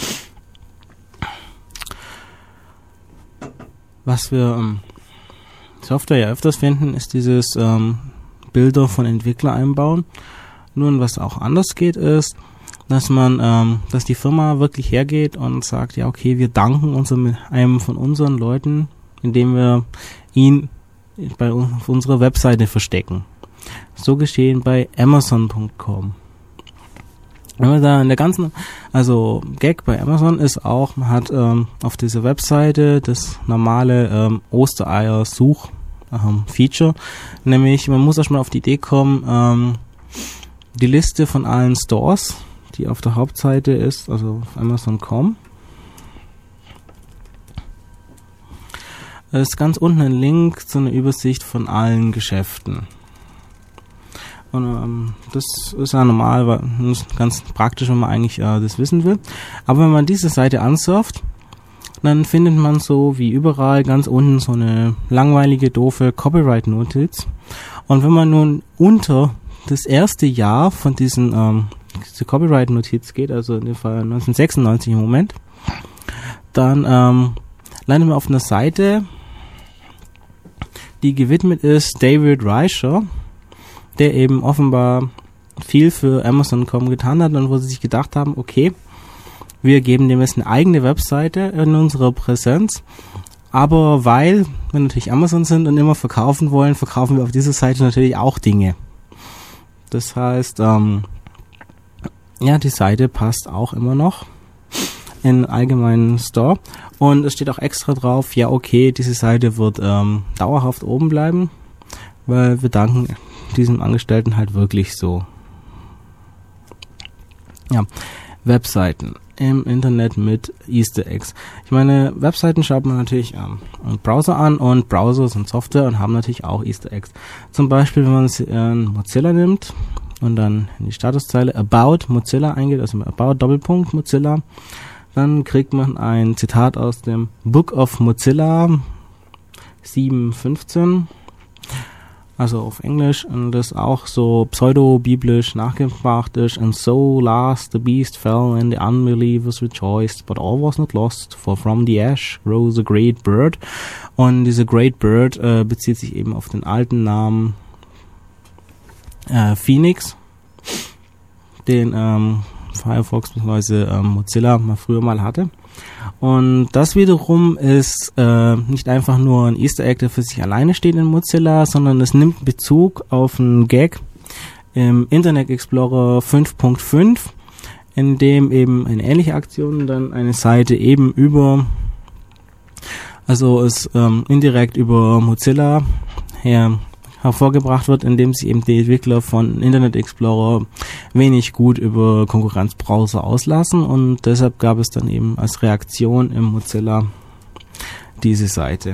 Was wir Software ja öfters finden, ist dieses Bilder von Entwicklern einbauen. Nun, was auch anders geht, ist, dass dass die Firma wirklich hergeht und sagt, ja okay, wir danken einem von unseren Leuten, indem wir ihn auf unserer Webseite verstecken. So geschehen bei Amazon.com. Wenn man da in der ganzen, Gag bei Amazon ist auch, man hat auf dieser Webseite das normale Ostereier-Such-Feature, nämlich man muss erstmal auf die Idee kommen, die Liste von allen Stores, die auf der Hauptseite ist, also auf Amazon.com. Es ist ganz unten ein Link zu einer Übersicht von allen Geschäften. Und das ist ja normal, weil das ist ganz praktisch, wenn man eigentlich das wissen will. Aber wenn man diese Seite ansurft, dann findet man so wie überall ganz unten so eine langweilige, doofe Copyright-Notiz. Und wenn man nun unter das erste Jahr von diese Copyright-Notiz geht, also in dem Fall 1996 im Moment, dann landet man auf einer Seite, die gewidmet ist David Reicher, der eben offenbar viel für Amazon.com getan hat und wo sie sich gedacht haben, okay, wir geben dem jetzt eine eigene Webseite in unserer Präsenz, aber weil wir natürlich Amazon sind und immer verkaufen wollen, verkaufen wir auf dieser Seite natürlich auch Dinge. Das heißt, die Seite passt auch immer noch in allgemeinen Store und es steht auch extra drauf, ja okay, diese Seite wird dauerhaft oben bleiben, weil wir danken diesem Angestellten halt wirklich so. Ja, Webseiten im Internet mit Easter Eggs. Ich meine, Webseiten schaut man natürlich am Browser an und Browser sind Software und haben natürlich auch Easter Eggs. Zum Beispiel, wenn man Mozilla nimmt und dann in die Statuszeile About Mozilla eingeht, also About Mozilla, dann kriegt man ein Zitat aus dem Book of Mozilla 7.15, also auf Englisch, und das auch so pseudo-biblisch nachgebracht ist. And so last the beast fell and the unbelievers rejoiced, but all was not lost, for from the ash rose a great bird. Und diese Great Bird bezieht sich eben auf den alten Namen Phoenix, den Firefox bzw. Mozilla früher mal hatte. Und das wiederum ist nicht einfach nur ein Easter Egg, der für sich alleine steht in Mozilla, sondern es nimmt Bezug auf einen Gag im Internet Explorer 5.5, in dem eben eine ähnliche Aktion dann eine Seite eben indirekt über Mozilla hervorgebracht wird, indem sich eben die Entwickler von Internet Explorer wenig gut über Konkurrenzbrowser auslassen, und deshalb gab es dann eben als Reaktion im Mozilla diese Seite.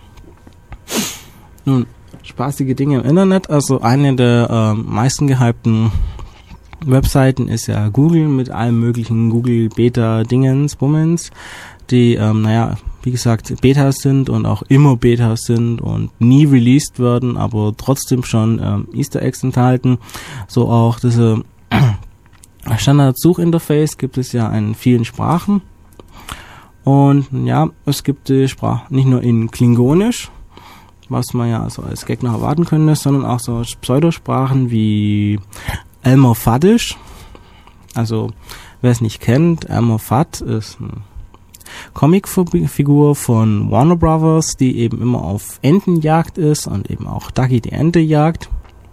Nun, spaßige Dinge im Internet, also eine der meisten gehypten Webseiten ist ja Google mit allem möglichen Google Beta Dingens, Bummens, die wie gesagt Betas sind und auch immer Betas sind und nie released werden, aber trotzdem schon Easter Eggs enthalten. So auch diese Standard-Suchinterface gibt es ja in vielen Sprachen. Und ja, es gibt die Sprache nicht nur in Klingonisch, was man ja so als Gag noch erwarten könnte, sondern auch so Pseudosprachen wie Elmer Fuddish. Also, wer es nicht kennt, Elmer Fudd ist eine Comicfigur von Warner Brothers, die eben immer auf Entenjagd ist und eben auch Ducky die Ente jagt.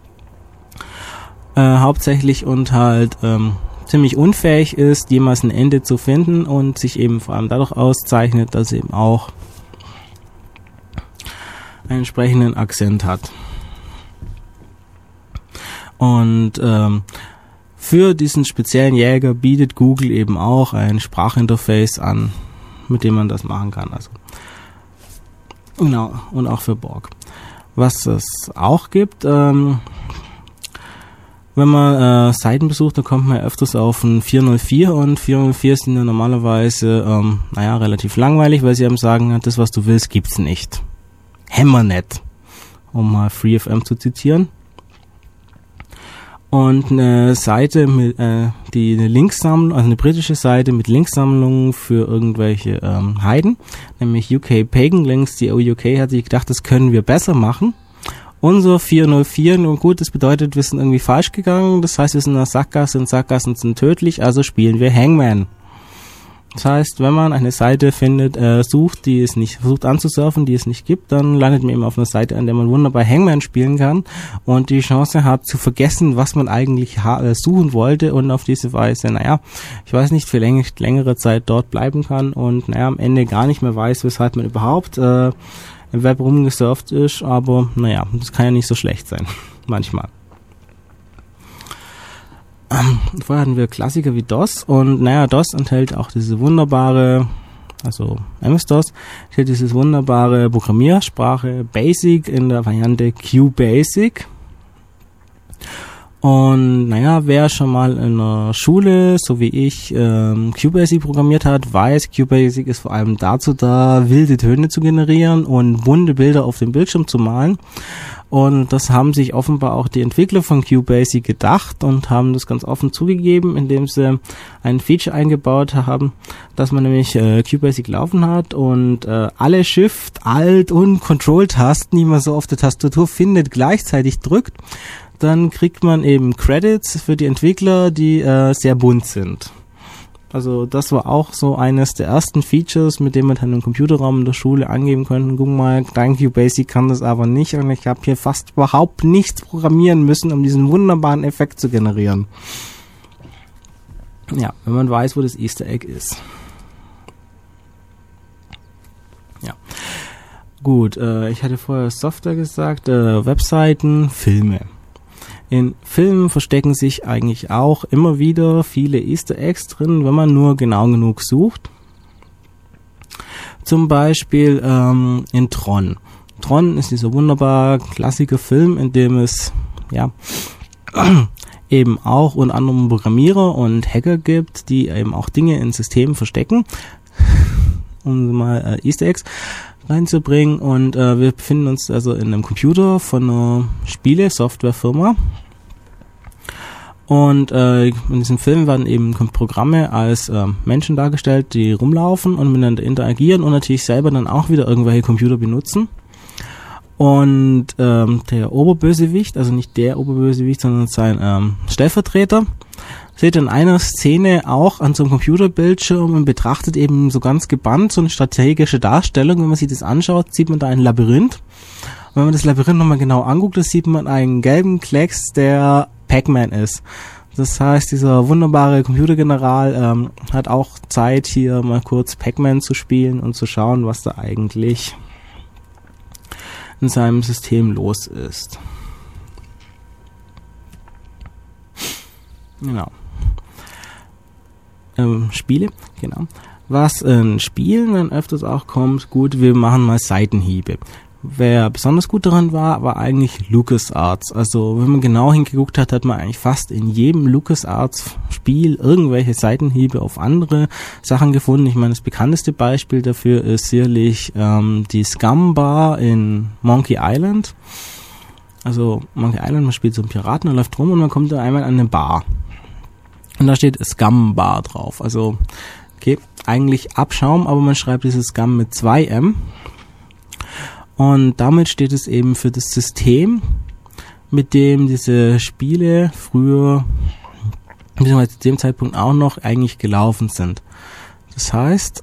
Hauptsächlich und halt ziemlich unfähig ist, jemals eine Ente zu finden und sich eben vor allem dadurch auszeichnet, dass sie eben auch einen entsprechenden Akzent hat. Und für diesen speziellen Jäger bietet Google eben auch ein Sprachinterface an, mit dem man das machen kann. Also genau, und auch für Borg. Was es auch gibt, wenn man Seiten besucht, dann kommt man ja öfters auf ein 404, und 404 sind ja normalerweise relativ langweilig, weil sie einem sagen, das, was du willst, gibt's nicht. Hammernet. um mal FreeFM zu zitieren. Und eine Seite mit, die eine Linksammlung, also eine britische Seite mit Linksammlungen für irgendwelche Heiden, nämlich UK Pagan Links. Die UK hat sich gedacht, das können wir besser machen. Unser 404, nun gut, das bedeutet, wir sind irgendwie falsch gegangen. Das heißt, wir sind in der Sackgasse und Sackgassen sind tödlich, also spielen wir Hangman. Das heißt, wenn man eine Seite findet, sucht anzusurfen, die es nicht gibt, dann landet man eben auf einer Seite, an der man wunderbar Hangman spielen kann und die Chance hat zu vergessen, was man eigentlich suchen wollte und auf diese Weise, ich weiß nicht, für längere Zeit dort bleiben kann und am Ende gar nicht mehr weiß, weshalb man überhaupt im Web rumgesurft ist, aber das kann ja nicht so schlecht sein, manchmal. Vorher hatten wir Klassiker wie DOS und DOS enthält auch diese wunderbare, also MS-DOS, enthält dieses wunderbare Programmiersprache BASIC in der Variante QBasic. Und wer schon mal in der Schule, so wie ich, QBasic programmiert hat, weiß, QBasic ist vor allem dazu da, wilde Töne zu generieren und bunte Bilder auf dem Bildschirm zu malen. Und das haben sich offenbar auch die Entwickler von QBasic gedacht und haben das ganz offen zugegeben, indem sie ein Feature eingebaut haben, dass man nämlich QBasic laufen hat und alle Shift, Alt und Control-Tasten, die man so auf der Tastatur findet, gleichzeitig drückt. Dann kriegt man eben Credits für die Entwickler, die sehr bunt sind. Also das war auch so eines der ersten Features, mit dem man dann im Computerraum in der Schule angeben konnte. Guck mal, dein QBasic kann das aber nicht und ich habe hier fast überhaupt nichts programmieren müssen, um diesen wunderbaren Effekt zu generieren. Ja, wenn man weiß, wo das Easter Egg ist. Ja. Gut, ich hatte vorher Software gesagt, Webseiten, Filme. In Filmen verstecken sich eigentlich auch immer wieder viele Easter Eggs drin, wenn man nur genau genug sucht. Zum Beispiel in Tron. Tron ist dieser wunderbare Klassiker-Film, in dem es eben auch unter anderem Programmierer und Hacker gibt, die eben auch Dinge in Systemen verstecken, um mal Easter Eggs reinzubringen. Und wir befinden uns also in einem Computer von einer Spiele-Softwarefirma. Und in diesem Film werden eben Programme als Menschen dargestellt, die rumlaufen und miteinander interagieren und natürlich selber dann auch wieder irgendwelche Computer benutzen. Und der Oberbösewicht, also nicht der Oberbösewicht, sondern sein Stellvertreter, seht in einer Szene auch an so einem Computerbildschirm und betrachtet eben so ganz gebannt so eine strategische Darstellung. Wenn man sich das anschaut, sieht man da ein Labyrinth. Und wenn man das Labyrinth nochmal genau anguckt, dann sieht man einen gelben Klecks, der Pac-Man ist. Das heißt, dieser wunderbare Computergeneral hat auch Zeit, hier mal kurz Pac-Man zu spielen und zu schauen, was da eigentlich in seinem System los ist. Genau. Spiele, genau. Was in Spielen dann öfters auch kommt, gut, wir machen mal Seitenhiebe. Wer besonders gut daran war eigentlich LucasArts. Also wenn man genau hingeguckt hat, hat man eigentlich fast in jedem LucasArts-Spiel irgendwelche Seitenhiebe auf andere Sachen gefunden. Ich meine, das bekannteste Beispiel dafür ist sicherlich die Scum Bar in Monkey Island. Also Monkey Island, man spielt so einen Piraten und läuft rum und man kommt da einmal an eine Bar. Und da steht Scum Bar drauf. Also, okay, eigentlich Abschaum, aber man schreibt dieses Scum mit 2M. Und damit steht es eben für das System, mit dem diese Spiele früher, beziehungsweise zu dem Zeitpunkt auch noch, eigentlich gelaufen sind. Das heißt,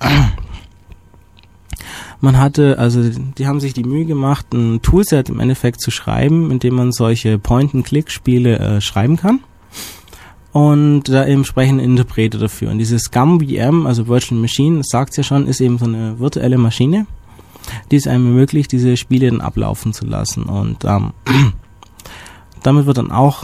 man hatte, also die haben sich die Mühe gemacht, ein Toolset im Endeffekt zu schreiben, in dem man solche Point-and-Click-Spiele schreiben kann. Und da eben entsprechende Interpreter dafür. Und dieses ScumVM, also Virtual Machine, das sagt es ja schon, ist eben so eine virtuelle Maschine, die es einem ermöglicht, diese Spiele dann ablaufen zu lassen. Und damit wird dann auch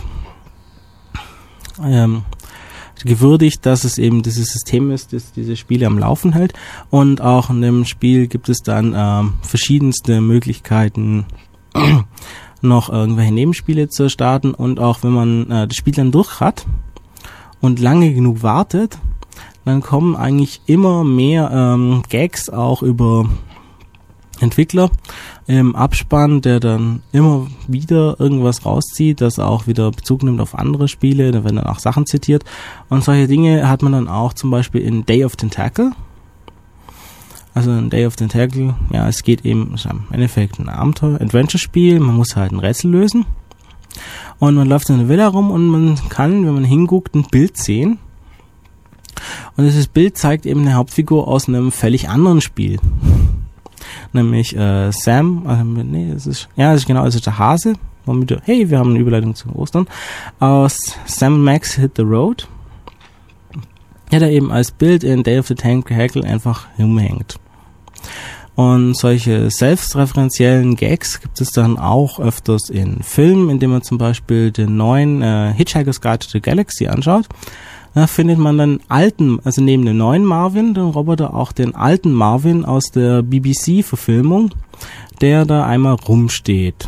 gewürdigt, dass es eben dieses System ist, das diese Spiele am Laufen hält. Und auch in dem Spiel gibt es dann verschiedenste Möglichkeiten, noch irgendwelche Nebenspiele zu starten. Und auch wenn man das Spiel dann durch hat und lange genug wartet, dann kommen eigentlich immer mehr Gags auch über Entwickler im Abspann, der dann immer wieder irgendwas rauszieht, das auch wieder Bezug nimmt auf andere Spiele, da werden dann auch Sachen zitiert. Und solche Dinge hat man dann auch zum Beispiel in Day of Tentacle. Also in Day of Tentacle, ja, es geht eben, ist im Endeffekt ein Abenteuer-Adventure-Spiel, man muss halt ein Rätsel lösen. Und man läuft in der Villa rum und man kann, wenn man hinguckt, ein Bild sehen. Und dieses Bild zeigt eben eine Hauptfigur aus einem völlig anderen Spiel. Nämlich Sam, es ist der Hase, womit hey, wir haben eine Überleitung zu Ostern, aus Sam Max Hit the Road. Der eben als Bild in Day of the Tentacle einfach rumhängt. Und solche selbstreferenziellen Gags gibt es dann auch öfters in Filmen, indem man zum Beispiel den neuen Hitchhiker's Guide to the Galaxy anschaut. Da findet man dann also neben dem neuen Marvin, den Roboter, auch den alten Marvin aus der BBC-Verfilmung, der da einmal rumsteht.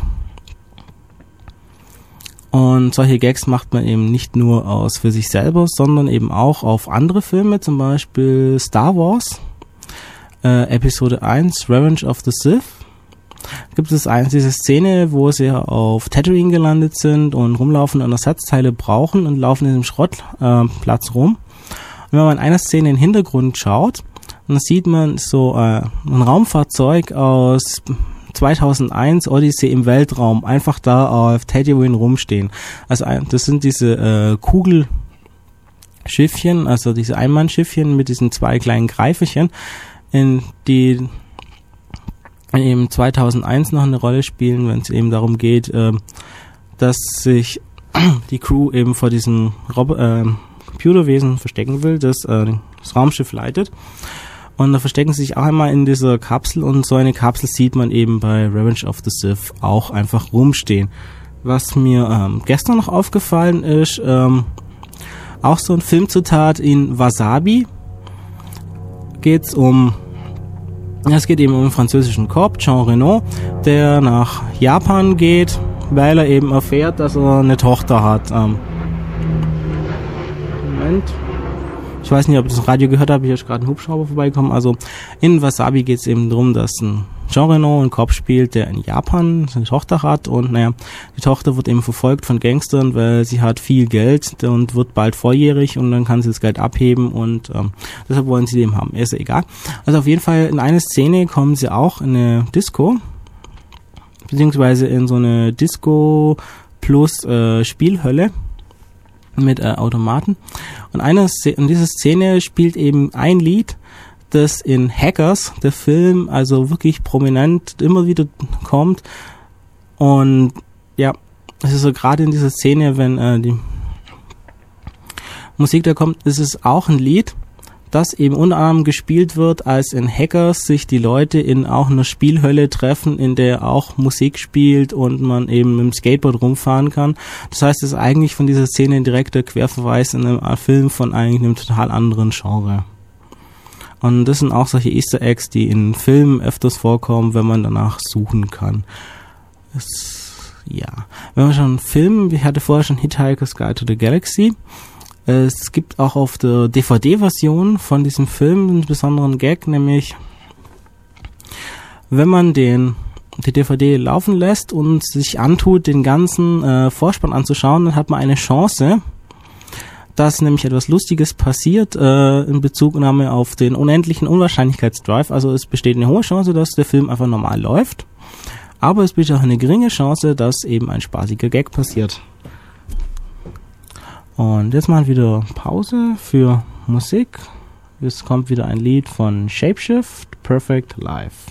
Und solche Gags macht man eben nicht nur aus für sich selber, sondern eben auch auf andere Filme, zum Beispiel Star Wars, Episode 1, Revenge of the Sith. Gibt es diese Szene, wo sie auf Tatooine gelandet sind und rumlaufen und Ersatzteile brauchen und laufen in dem Schrottplatz rum. Und wenn man in einer Szene in den Hintergrund schaut, dann sieht man so ein Raumfahrzeug aus 2001 Odyssey im Weltraum einfach da auf Tatooine rumstehen. Also das sind diese Kugelschiffchen, also diese Einmannschiffchen mit diesen zwei kleinen Greiferchen, die eben 2001 noch eine Rolle spielen, wenn es eben darum geht, dass sich die Crew eben vor diesem Computerwesen verstecken will, das das Raumschiff leitet. Und da verstecken sie sich auch einmal in dieser Kapsel und so eine Kapsel sieht man eben bei Revenge of the Sith auch einfach rumstehen. Was mir gestern noch aufgefallen ist, auch so ein Filmzitat in Wasabi, es geht eben um einen französischen Cop, Jean Reno, der nach Japan geht, weil er eben erfährt, dass er eine Tochter hat. Moment. Ich weiß nicht, ob ihr das Radio gehört habt, hier ist gerade ein Hubschrauber vorbeigekommen. Also in Wasabi geht es eben darum, dass ein Jean Reno einen Cop spielt, der in Japan seine Tochter hat und die Tochter wird eben verfolgt von Gangstern, weil sie hat viel Geld und wird bald volljährig und dann kann sie das Geld abheben und deshalb wollen sie den haben. Ist ja egal. Also auf jeden Fall in eine Szene kommen sie auch in eine Disco, beziehungsweise in so eine Disco plus Spielhölle mit Automaten. Und in dieser Szene spielt eben ein Lied, das in Hackers, der Film, also wirklich prominent immer wieder kommt. Und ja, es ist so gerade in dieser Szene, wenn die Musik da kommt, ist es auch ein Lied, das eben unter anderem gespielt wird, als in Hackers sich die Leute in auch einer Spielhölle treffen, in der auch Musik spielt und man eben mit dem Skateboard rumfahren kann. Das heißt, es ist eigentlich von dieser Szene ein direkter Querverweis in einem Film von eigentlich einem total anderen Genre. Und das sind auch solche Easter Eggs, die in Filmen öfters vorkommen, wenn man danach suchen kann. Wenn man schon Filmen, ich hatte vorher schon Hitchhiker's Guide to the Galaxy. Es gibt auch auf der DVD-Version von diesem Film einen besonderen Gag, nämlich wenn man die DVD laufen lässt und sich antut, den ganzen Vorspann anzuschauen, dann hat man eine Chance, dass nämlich etwas Lustiges passiert in Bezugnahme auf den unendlichen Unwahrscheinlichkeitsdrive. Also es besteht eine hohe Chance, dass der Film einfach normal läuft, aber es besteht auch eine geringe Chance, dass eben ein spaßiger Gag passiert. Und jetzt mal wieder Pause für Musik. Es kommt wieder ein Lied von Shapeshift, Perfect Life.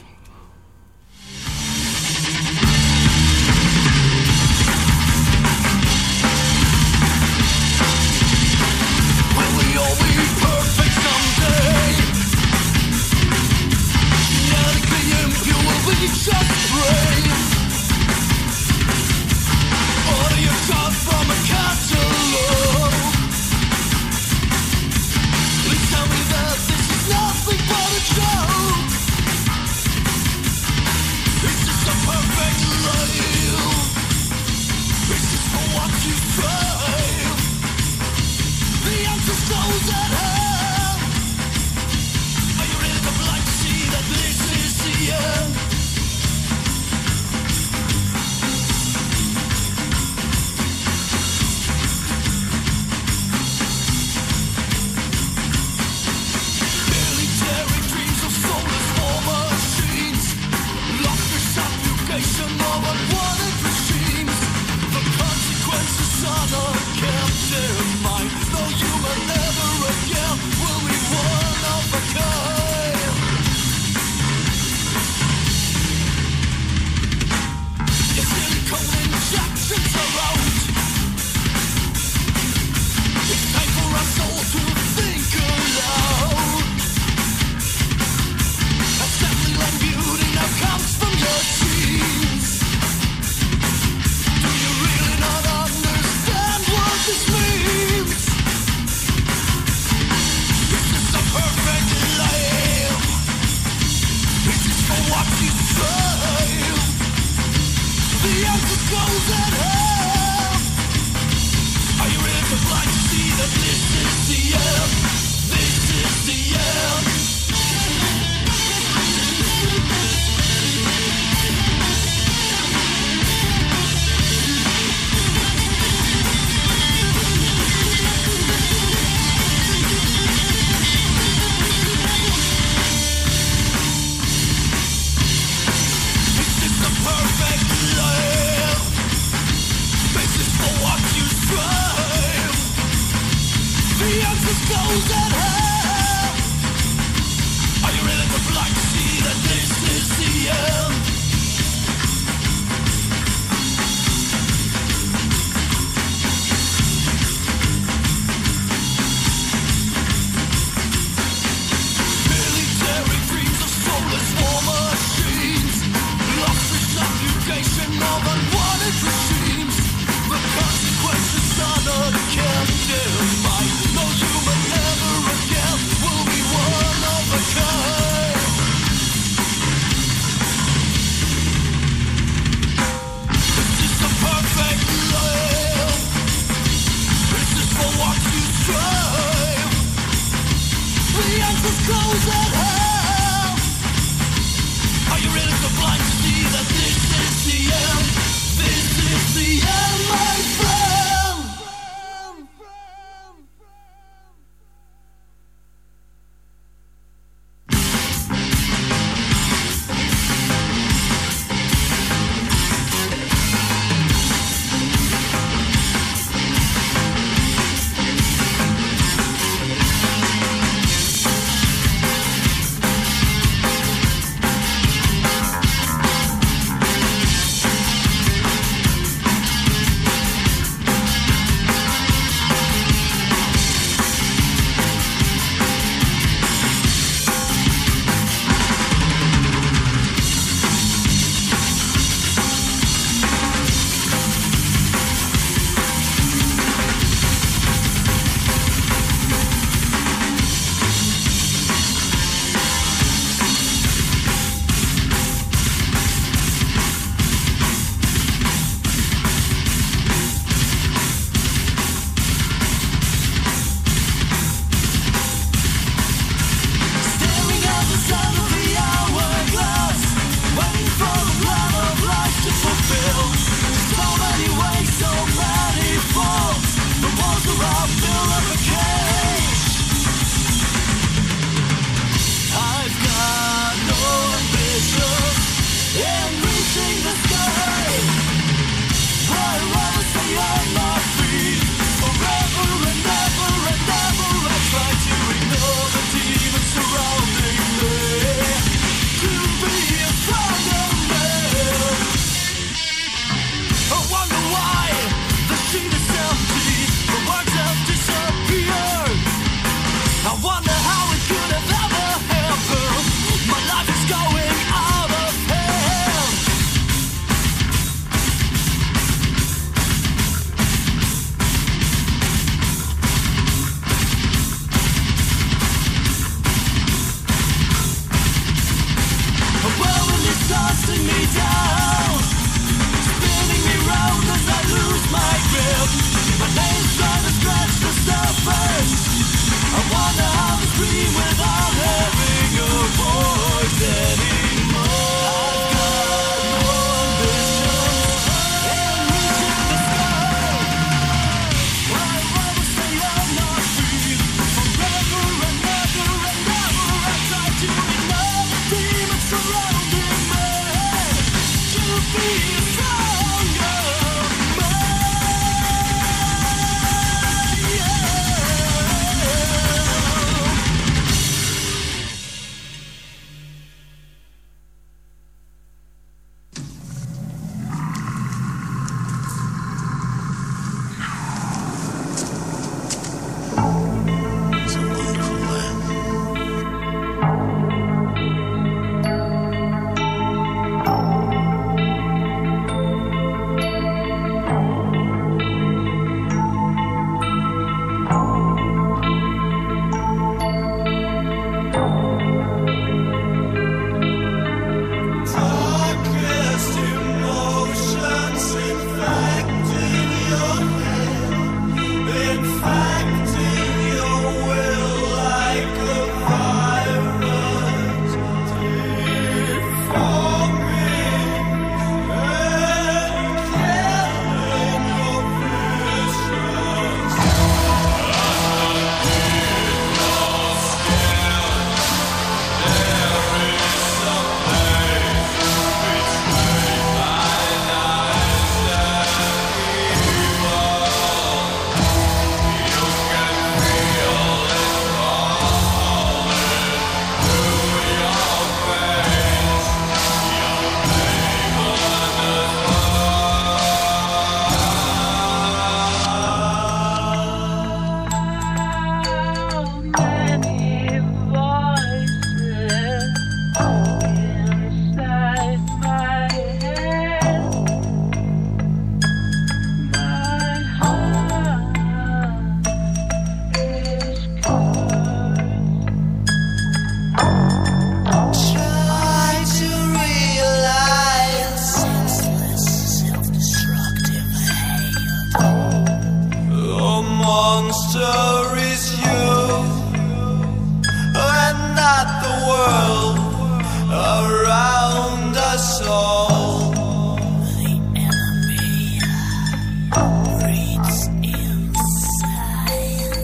Tell me that this is nothing but a joke. goes at hell. Are you ready to blind to see that this is the end? This is the end. Perfect life. This is for what you strive. The answer goes at hell. Are you ready to blind to see that this is the end? Military dreams of soulless war machines. Lost in subjugation of unwanted regimes. The consequences are not captive mind. No human ever again will be one of a kind. This is the perfect life. This is for what you strive. The answer goes at hell. Are you ready to blind to see that this is the end? This is the end, my friend. not the world around us all. The enemy breeds inside.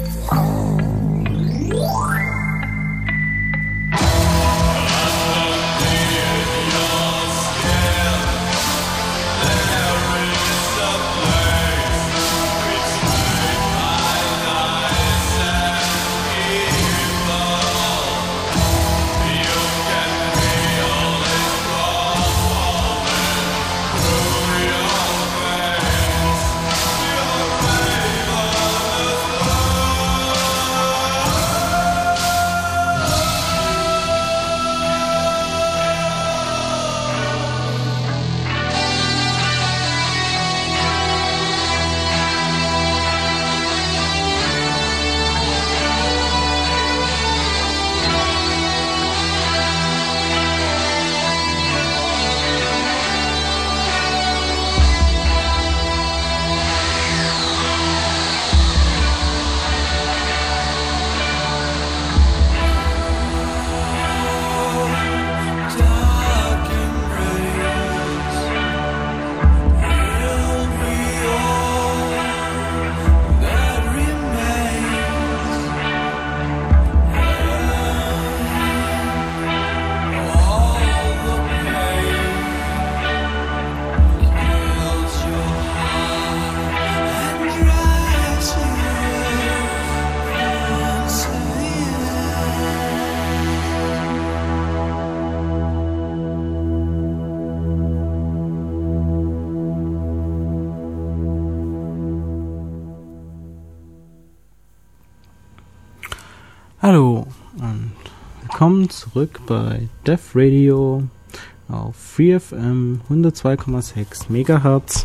Hallo und willkommen zurück bei Death Radio auf FreeFM 102,6 MHz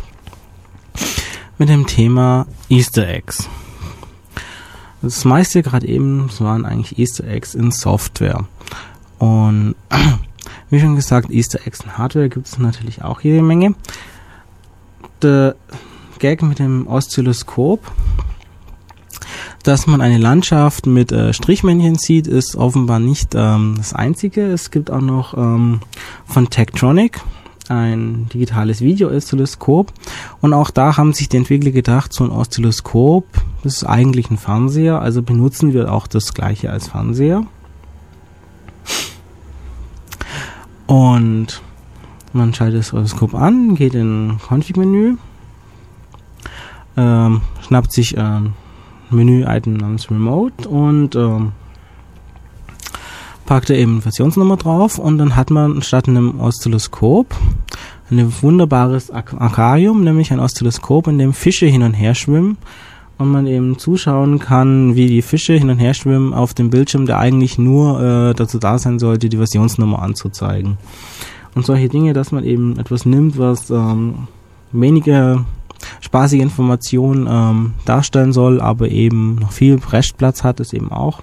mit dem Thema Easter Eggs. Das meiste gerade eben waren eigentlich Easter Eggs in Software. Und wie schon gesagt, Easter Eggs in Hardware gibt es natürlich auch jede Menge. Der Gag mit dem Oszilloskop, dass man eine Landschaft mit Strichmännchen sieht, ist offenbar nicht das einzige. Es gibt auch noch von Tektronix ein digitales Video-Oszilloskop. Und auch da haben sich die Entwickler gedacht, so ein Oszilloskop, das ist eigentlich ein Fernseher, also benutzen wir auch das gleiche als Fernseher. Und man schaltet das Oszilloskop an, geht in Config-Menü, schnappt sich Menü-Item namens Remote und packt er eben Versionsnummer drauf und dann hat man statt einem Oszilloskop ein wunderbares Aquarium, nämlich ein Oszilloskop, in dem Fische hin und her schwimmen und man eben zuschauen kann, wie die Fische hin und her schwimmen auf dem Bildschirm, der eigentlich nur dazu da sein sollte, die Versionsnummer anzuzeigen. Und solche Dinge, dass man eben etwas nimmt, was weniger spaßige Informationen darstellen soll, aber eben noch viel Restplatz hat, ist eben auch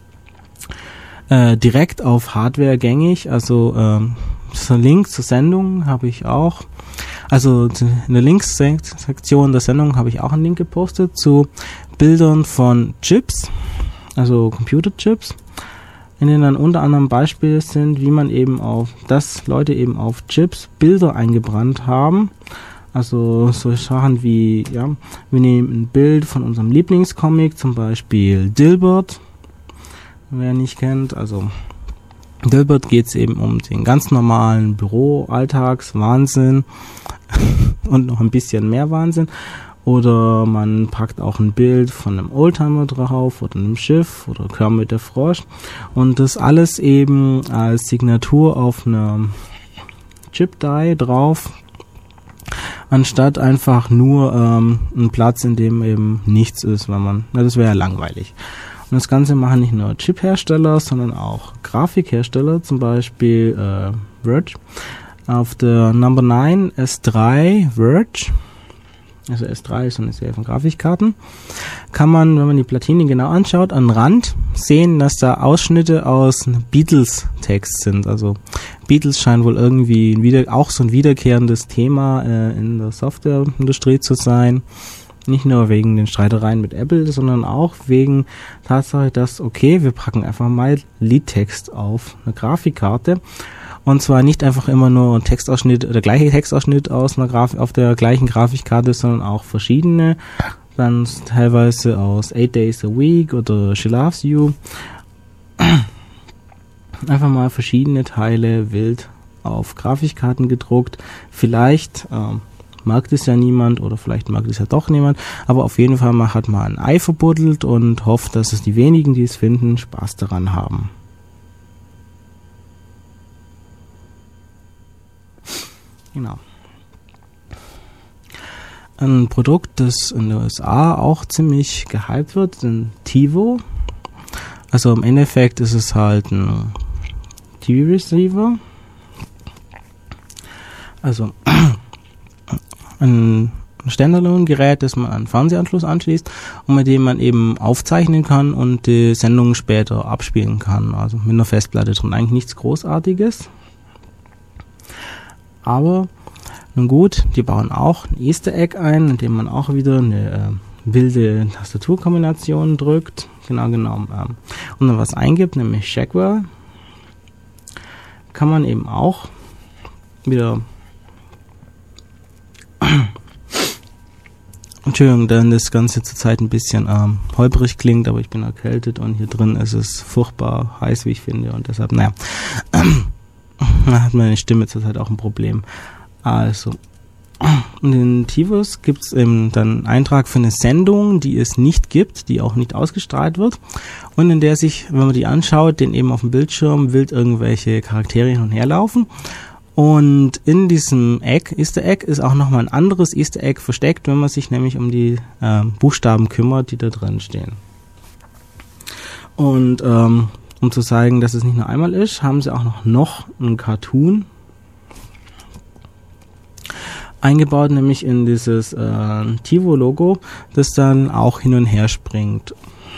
direkt auf Hardware gängig. Also so Link zur Sendung habe ich auch. Also in der Links-Sektion der Sendung habe ich auch einen Link gepostet zu Bildern von Chips, also Computerchips, in denen dann unter anderem Beispiele sind, wie man eben Leute eben auf Chips Bilder eingebrannt haben. Also so Sachen wie, ja, wir nehmen ein Bild von unserem Lieblingscomic, zum Beispiel Dilbert, wer nicht kennt. Also Dilbert geht es eben um den ganz normalen Büro-Alltags-Wahnsinn und noch ein bisschen mehr Wahnsinn. Oder man packt auch ein Bild von einem Oldtimer drauf oder einem Schiff oder Kermit der Frosch. Und das alles eben als Signatur auf einer Chip-Die drauf, anstatt einfach nur ein Platz, in dem eben nichts ist, das wäre ja langweilig. Und das Ganze machen nicht nur Chip-Hersteller, sondern auch Grafikhersteller, zum Beispiel Verge. Auf der Number 9 S3 Verge, also S3 ist so eine Serie von Grafikkarten, kann man, wenn man die Platine genau anschaut, am Rand sehen, dass da Ausschnitte aus Beatles-Text sind. Also Beatles scheint wohl irgendwie auch so ein wiederkehrendes Thema in der Softwareindustrie zu sein. Nicht nur wegen den Streitereien mit Apple, sondern auch wegen Tatsache, dass, okay, wir packen einfach mal Liedtext auf eine Grafikkarte. Und zwar nicht einfach immer nur ein Textausschnitt, der gleiche Textausschnitt aus einer auf der gleichen Grafikkarte, sondern auch verschiedene. Dann teilweise aus 8 Days a Week oder She Loves You. Einfach mal verschiedene Teile wild auf Grafikkarten gedruckt. Vielleicht mag es ja niemand oder vielleicht mag es ja doch niemand, aber auf jeden Fall hat man ein Ei verbuddelt und hofft, dass es die wenigen, die es finden, Spaß daran haben. Genau. Ein Produkt, das in den USA auch ziemlich gehypt wird, ein TiVo. Also im Endeffekt ist es halt ein TV-Receiver. Also ein Standalone-Gerät, das man an einen Fernsehanschluss anschließt und mit dem man eben aufzeichnen kann und die Sendungen später abspielen kann. Also mit einer Festplatte drin. Eigentlich nichts Großartiges. Aber nun gut, die bauen auch ein Easter Egg ein, in dem man auch wieder eine wilde Tastaturkombination drückt. Genau genommen. Und dann was eingibt, nämlich Shackwell, kann man eben auch wieder Entschuldigung, dann das Ganze zurzeit ein bisschen holprig klingt, aber ich bin erkältet und hier drin ist es furchtbar heiß, wie ich finde, und deshalb, da hat meine Stimme zurzeit auch ein Problem. Also, in den TiVos gibt es eben dann einen Eintrag für eine Sendung, die es nicht gibt, die auch nicht ausgestrahlt wird und in der sich, wenn man die anschaut, den eben auf dem Bildschirm wild irgendwelche Charaktere hin und her laufen. Und in diesem Easter Egg ist auch nochmal ein anderes Easter Egg versteckt, wenn man sich nämlich um die Buchstaben kümmert, die da drin stehen. Und um zu zeigen, dass es nicht nur einmal ist, haben sie auch noch einen Cartoon eingebaut, nämlich in dieses TiVo-Logo, das dann auch hin und her springt.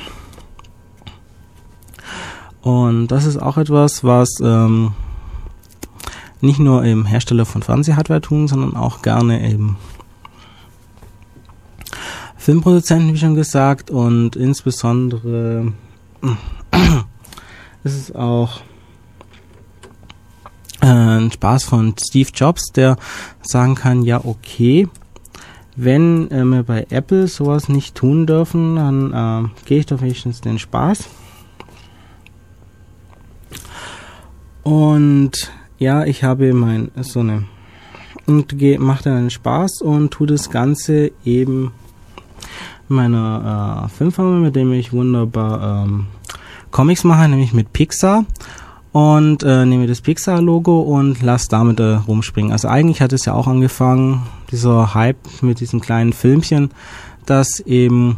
Und das ist auch etwas, was nicht nur eben Hersteller von Fernsehhardware tun, sondern auch gerne eben Filmproduzenten, wie schon gesagt, und insbesondere ist es auch ein Spaß von Steve Jobs, der sagen kann, ja okay, wenn wir bei Apple sowas nicht tun dürfen, dann gehe ich doch wenigstens den Spaß. Und ja, ich habe mache dann einen Spaß und tue das Ganze eben in meiner Filmfirma, mit dem ich wunderbar Comics mache, nämlich mit Pixar, und nehme das Pixar-Logo und lasse damit rumspringen. Also eigentlich hat es ja auch angefangen, dieser Hype mit diesem kleinen Filmchen, dass eben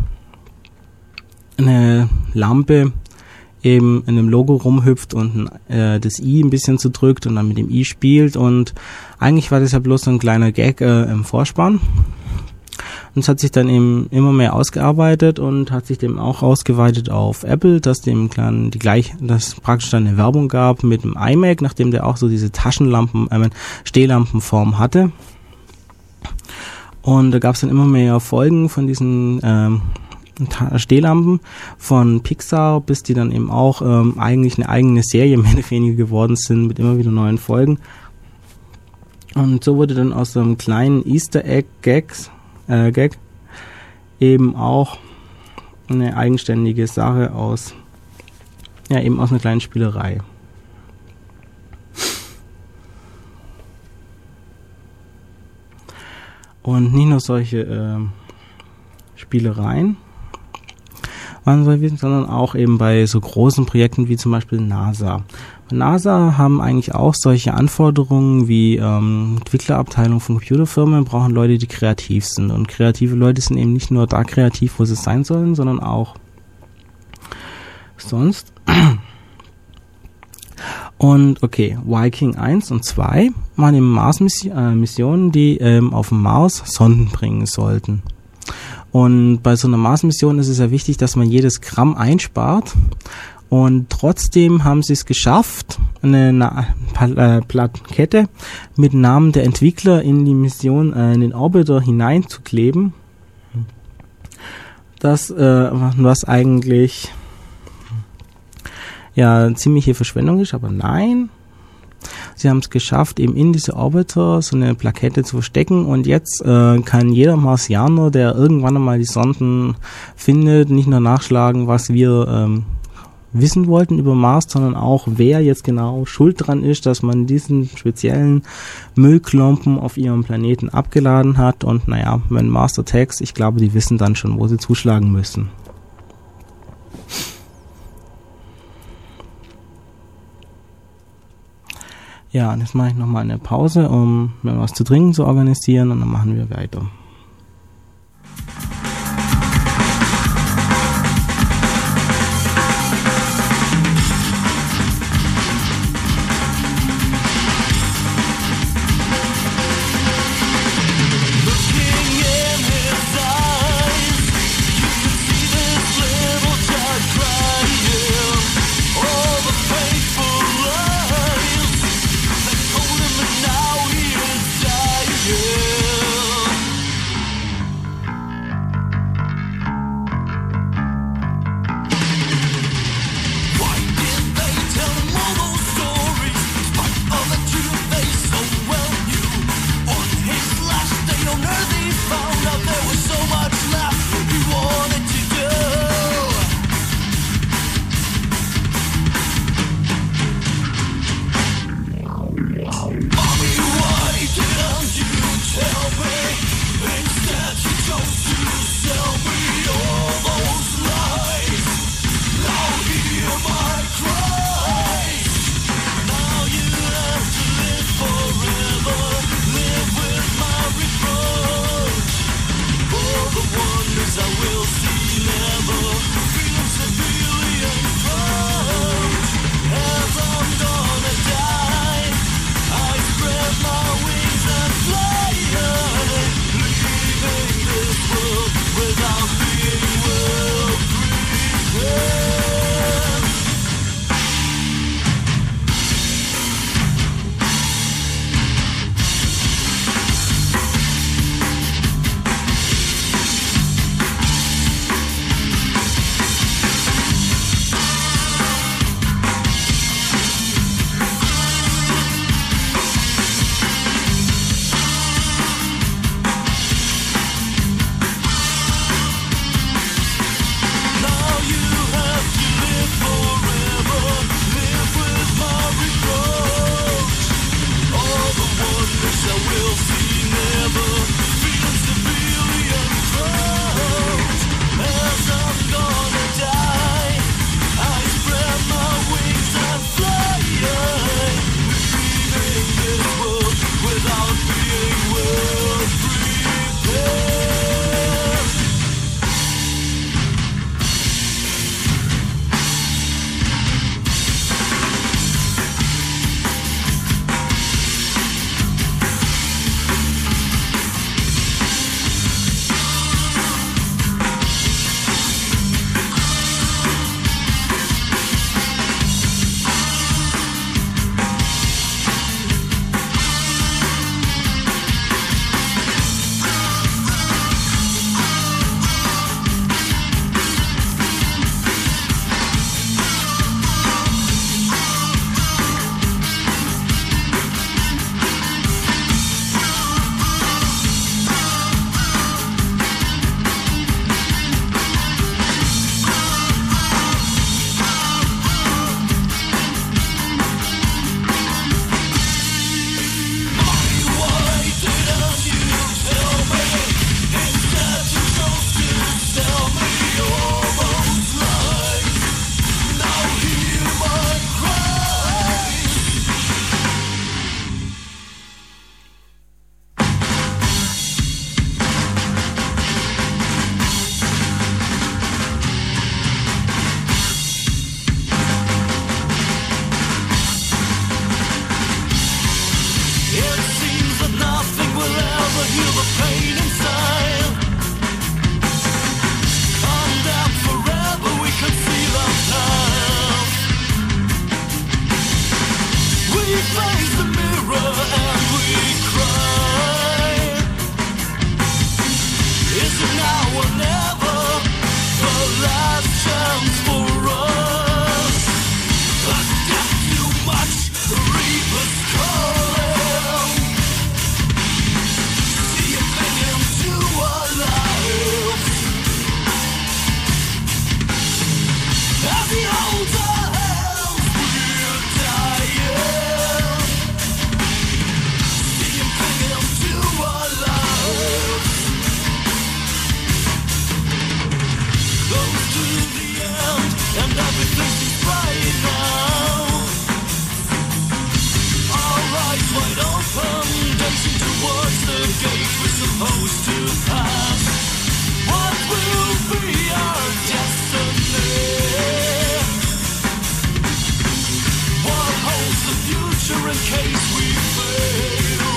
eine Lampe eben in dem Logo rumhüpft und das I ein bisschen zudrückt und dann mit dem I spielt, und eigentlich war das ja bloß so ein kleiner Gag im Vorspann. Und es hat sich dann eben immer mehr ausgearbeitet und hat sich dem auch ausgeweitet auf Apple, dass dem dass praktisch dann eine Werbung gab mit dem iMac, nachdem der auch so diese Stehlampenform hatte. Und da gab es dann immer mehr Folgen von diesen Stehlampen von Pixar, bis die dann eben auch eigentlich eine eigene Serie mehr oder weniger geworden sind, mit immer wieder neuen Folgen. Und so wurde dann aus so einem kleinen Easter Egg Gag eben auch eine eigenständige Sache eben aus einer kleinen Spielerei. Und nicht nur solche Spielereien, sondern auch eben bei so großen Projekten wie zum Beispiel NASA. Bei NASA haben eigentlich auch solche Anforderungen wie Entwicklerabteilung von Computerfirmen brauchen Leute, die kreativ sind. Und kreative Leute sind eben nicht nur da kreativ, wo sie sein sollen, sondern auch sonst. Und okay, Viking 1 und 2 waren eben Mars-Missionen, die auf dem Mars Sonden bringen sollten. Und bei so einer Mars-Mission ist es ja wichtig, dass man jedes Gramm einspart. Und trotzdem haben sie es geschafft, eine Plakette mit Namen der Entwickler in die Mission, in den Orbiter hineinzukleben. was eigentlich ja ziemliche Verschwendung ist, aber nein. Sie haben es geschafft, eben in diese Orbiter so eine Plakette zu verstecken und jetzt kann jeder Marsianer, der irgendwann einmal die Sonden findet, nicht nur nachschlagen, was wir wissen wollten über Mars, sondern auch, wer jetzt genau schuld dran ist, dass man diesen speziellen Müllklumpen auf ihrem Planeten abgeladen hat. Und naja, wenn Mars Attacks, ich glaube, die wissen dann schon, wo sie zuschlagen müssen. Ja, und jetzt mache ich nochmal eine Pause, um mir was zu trinken zu organisieren und dann machen wir weiter.
future in case we fail.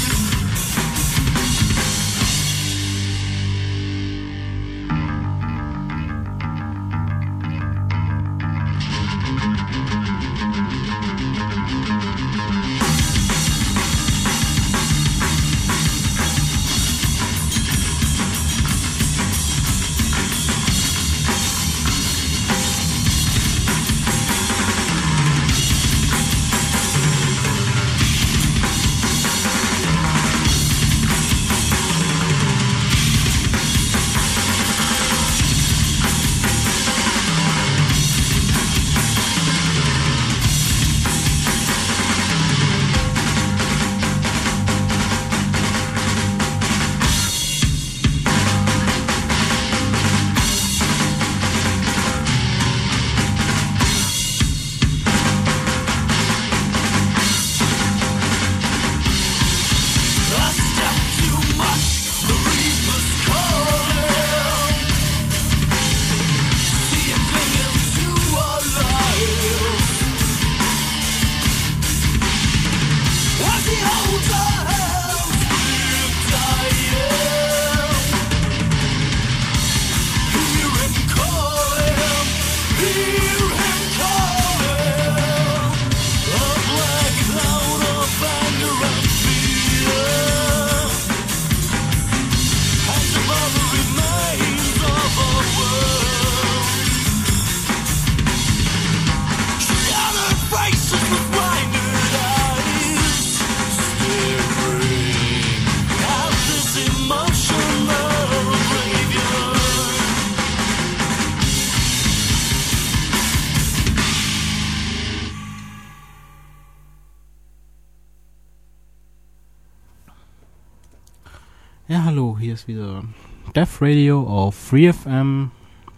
Ja, hallo, hier ist wieder Death Radio auf FreeFM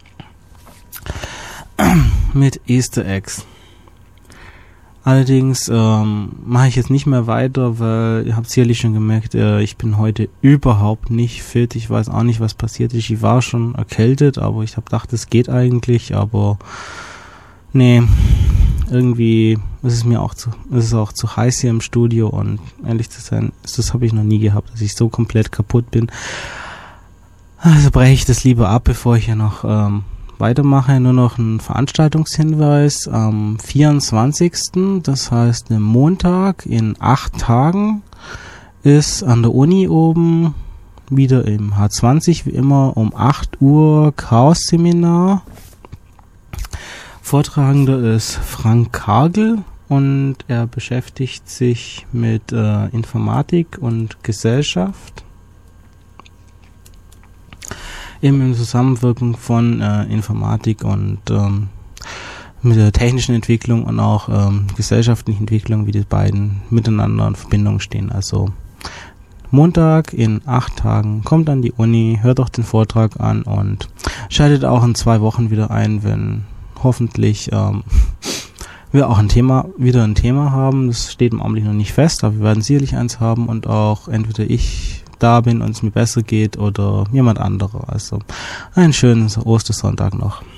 mit Easter Eggs. Allerdings mache ich jetzt nicht mehr weiter, weil ihr habt sicherlich schon gemerkt, ich bin heute überhaupt nicht fit. Ich weiß auch nicht, was passiert ist. Ich war schon erkältet, aber ich habe gedacht, es geht eigentlich, aber nee, irgendwie ist es auch zu heiß hier im Studio und ehrlich zu sein, das habe ich noch nie gehabt, dass ich so komplett kaputt bin. Also breche ich das lieber ab, bevor ich hier noch weitermache. Nur noch ein Veranstaltungshinweis am 24., das heißt am Montag in 8 Tagen, ist an der Uni oben wieder im H20 wie immer um 8 Uhr Chaos-Seminar. Vortragender ist Frank Kargel und er beschäftigt sich mit Informatik und Gesellschaft. Eben in Zusammenwirkung von Informatik und mit der technischen Entwicklung und auch gesellschaftlichen Entwicklung, wie die beiden miteinander in Verbindung stehen. Also Montag in 8 Tagen kommt an die Uni, hört auch den Vortrag an und schaltet auch in 2 Wochen wieder ein, wenn hoffentlich wir auch wieder ein Thema haben. Das steht im Augenblick noch nicht fest, aber wir werden sicherlich eins haben und auch entweder ich da bin und es mir besser geht oder jemand anderer. Also einen schönen Ostersonntag noch.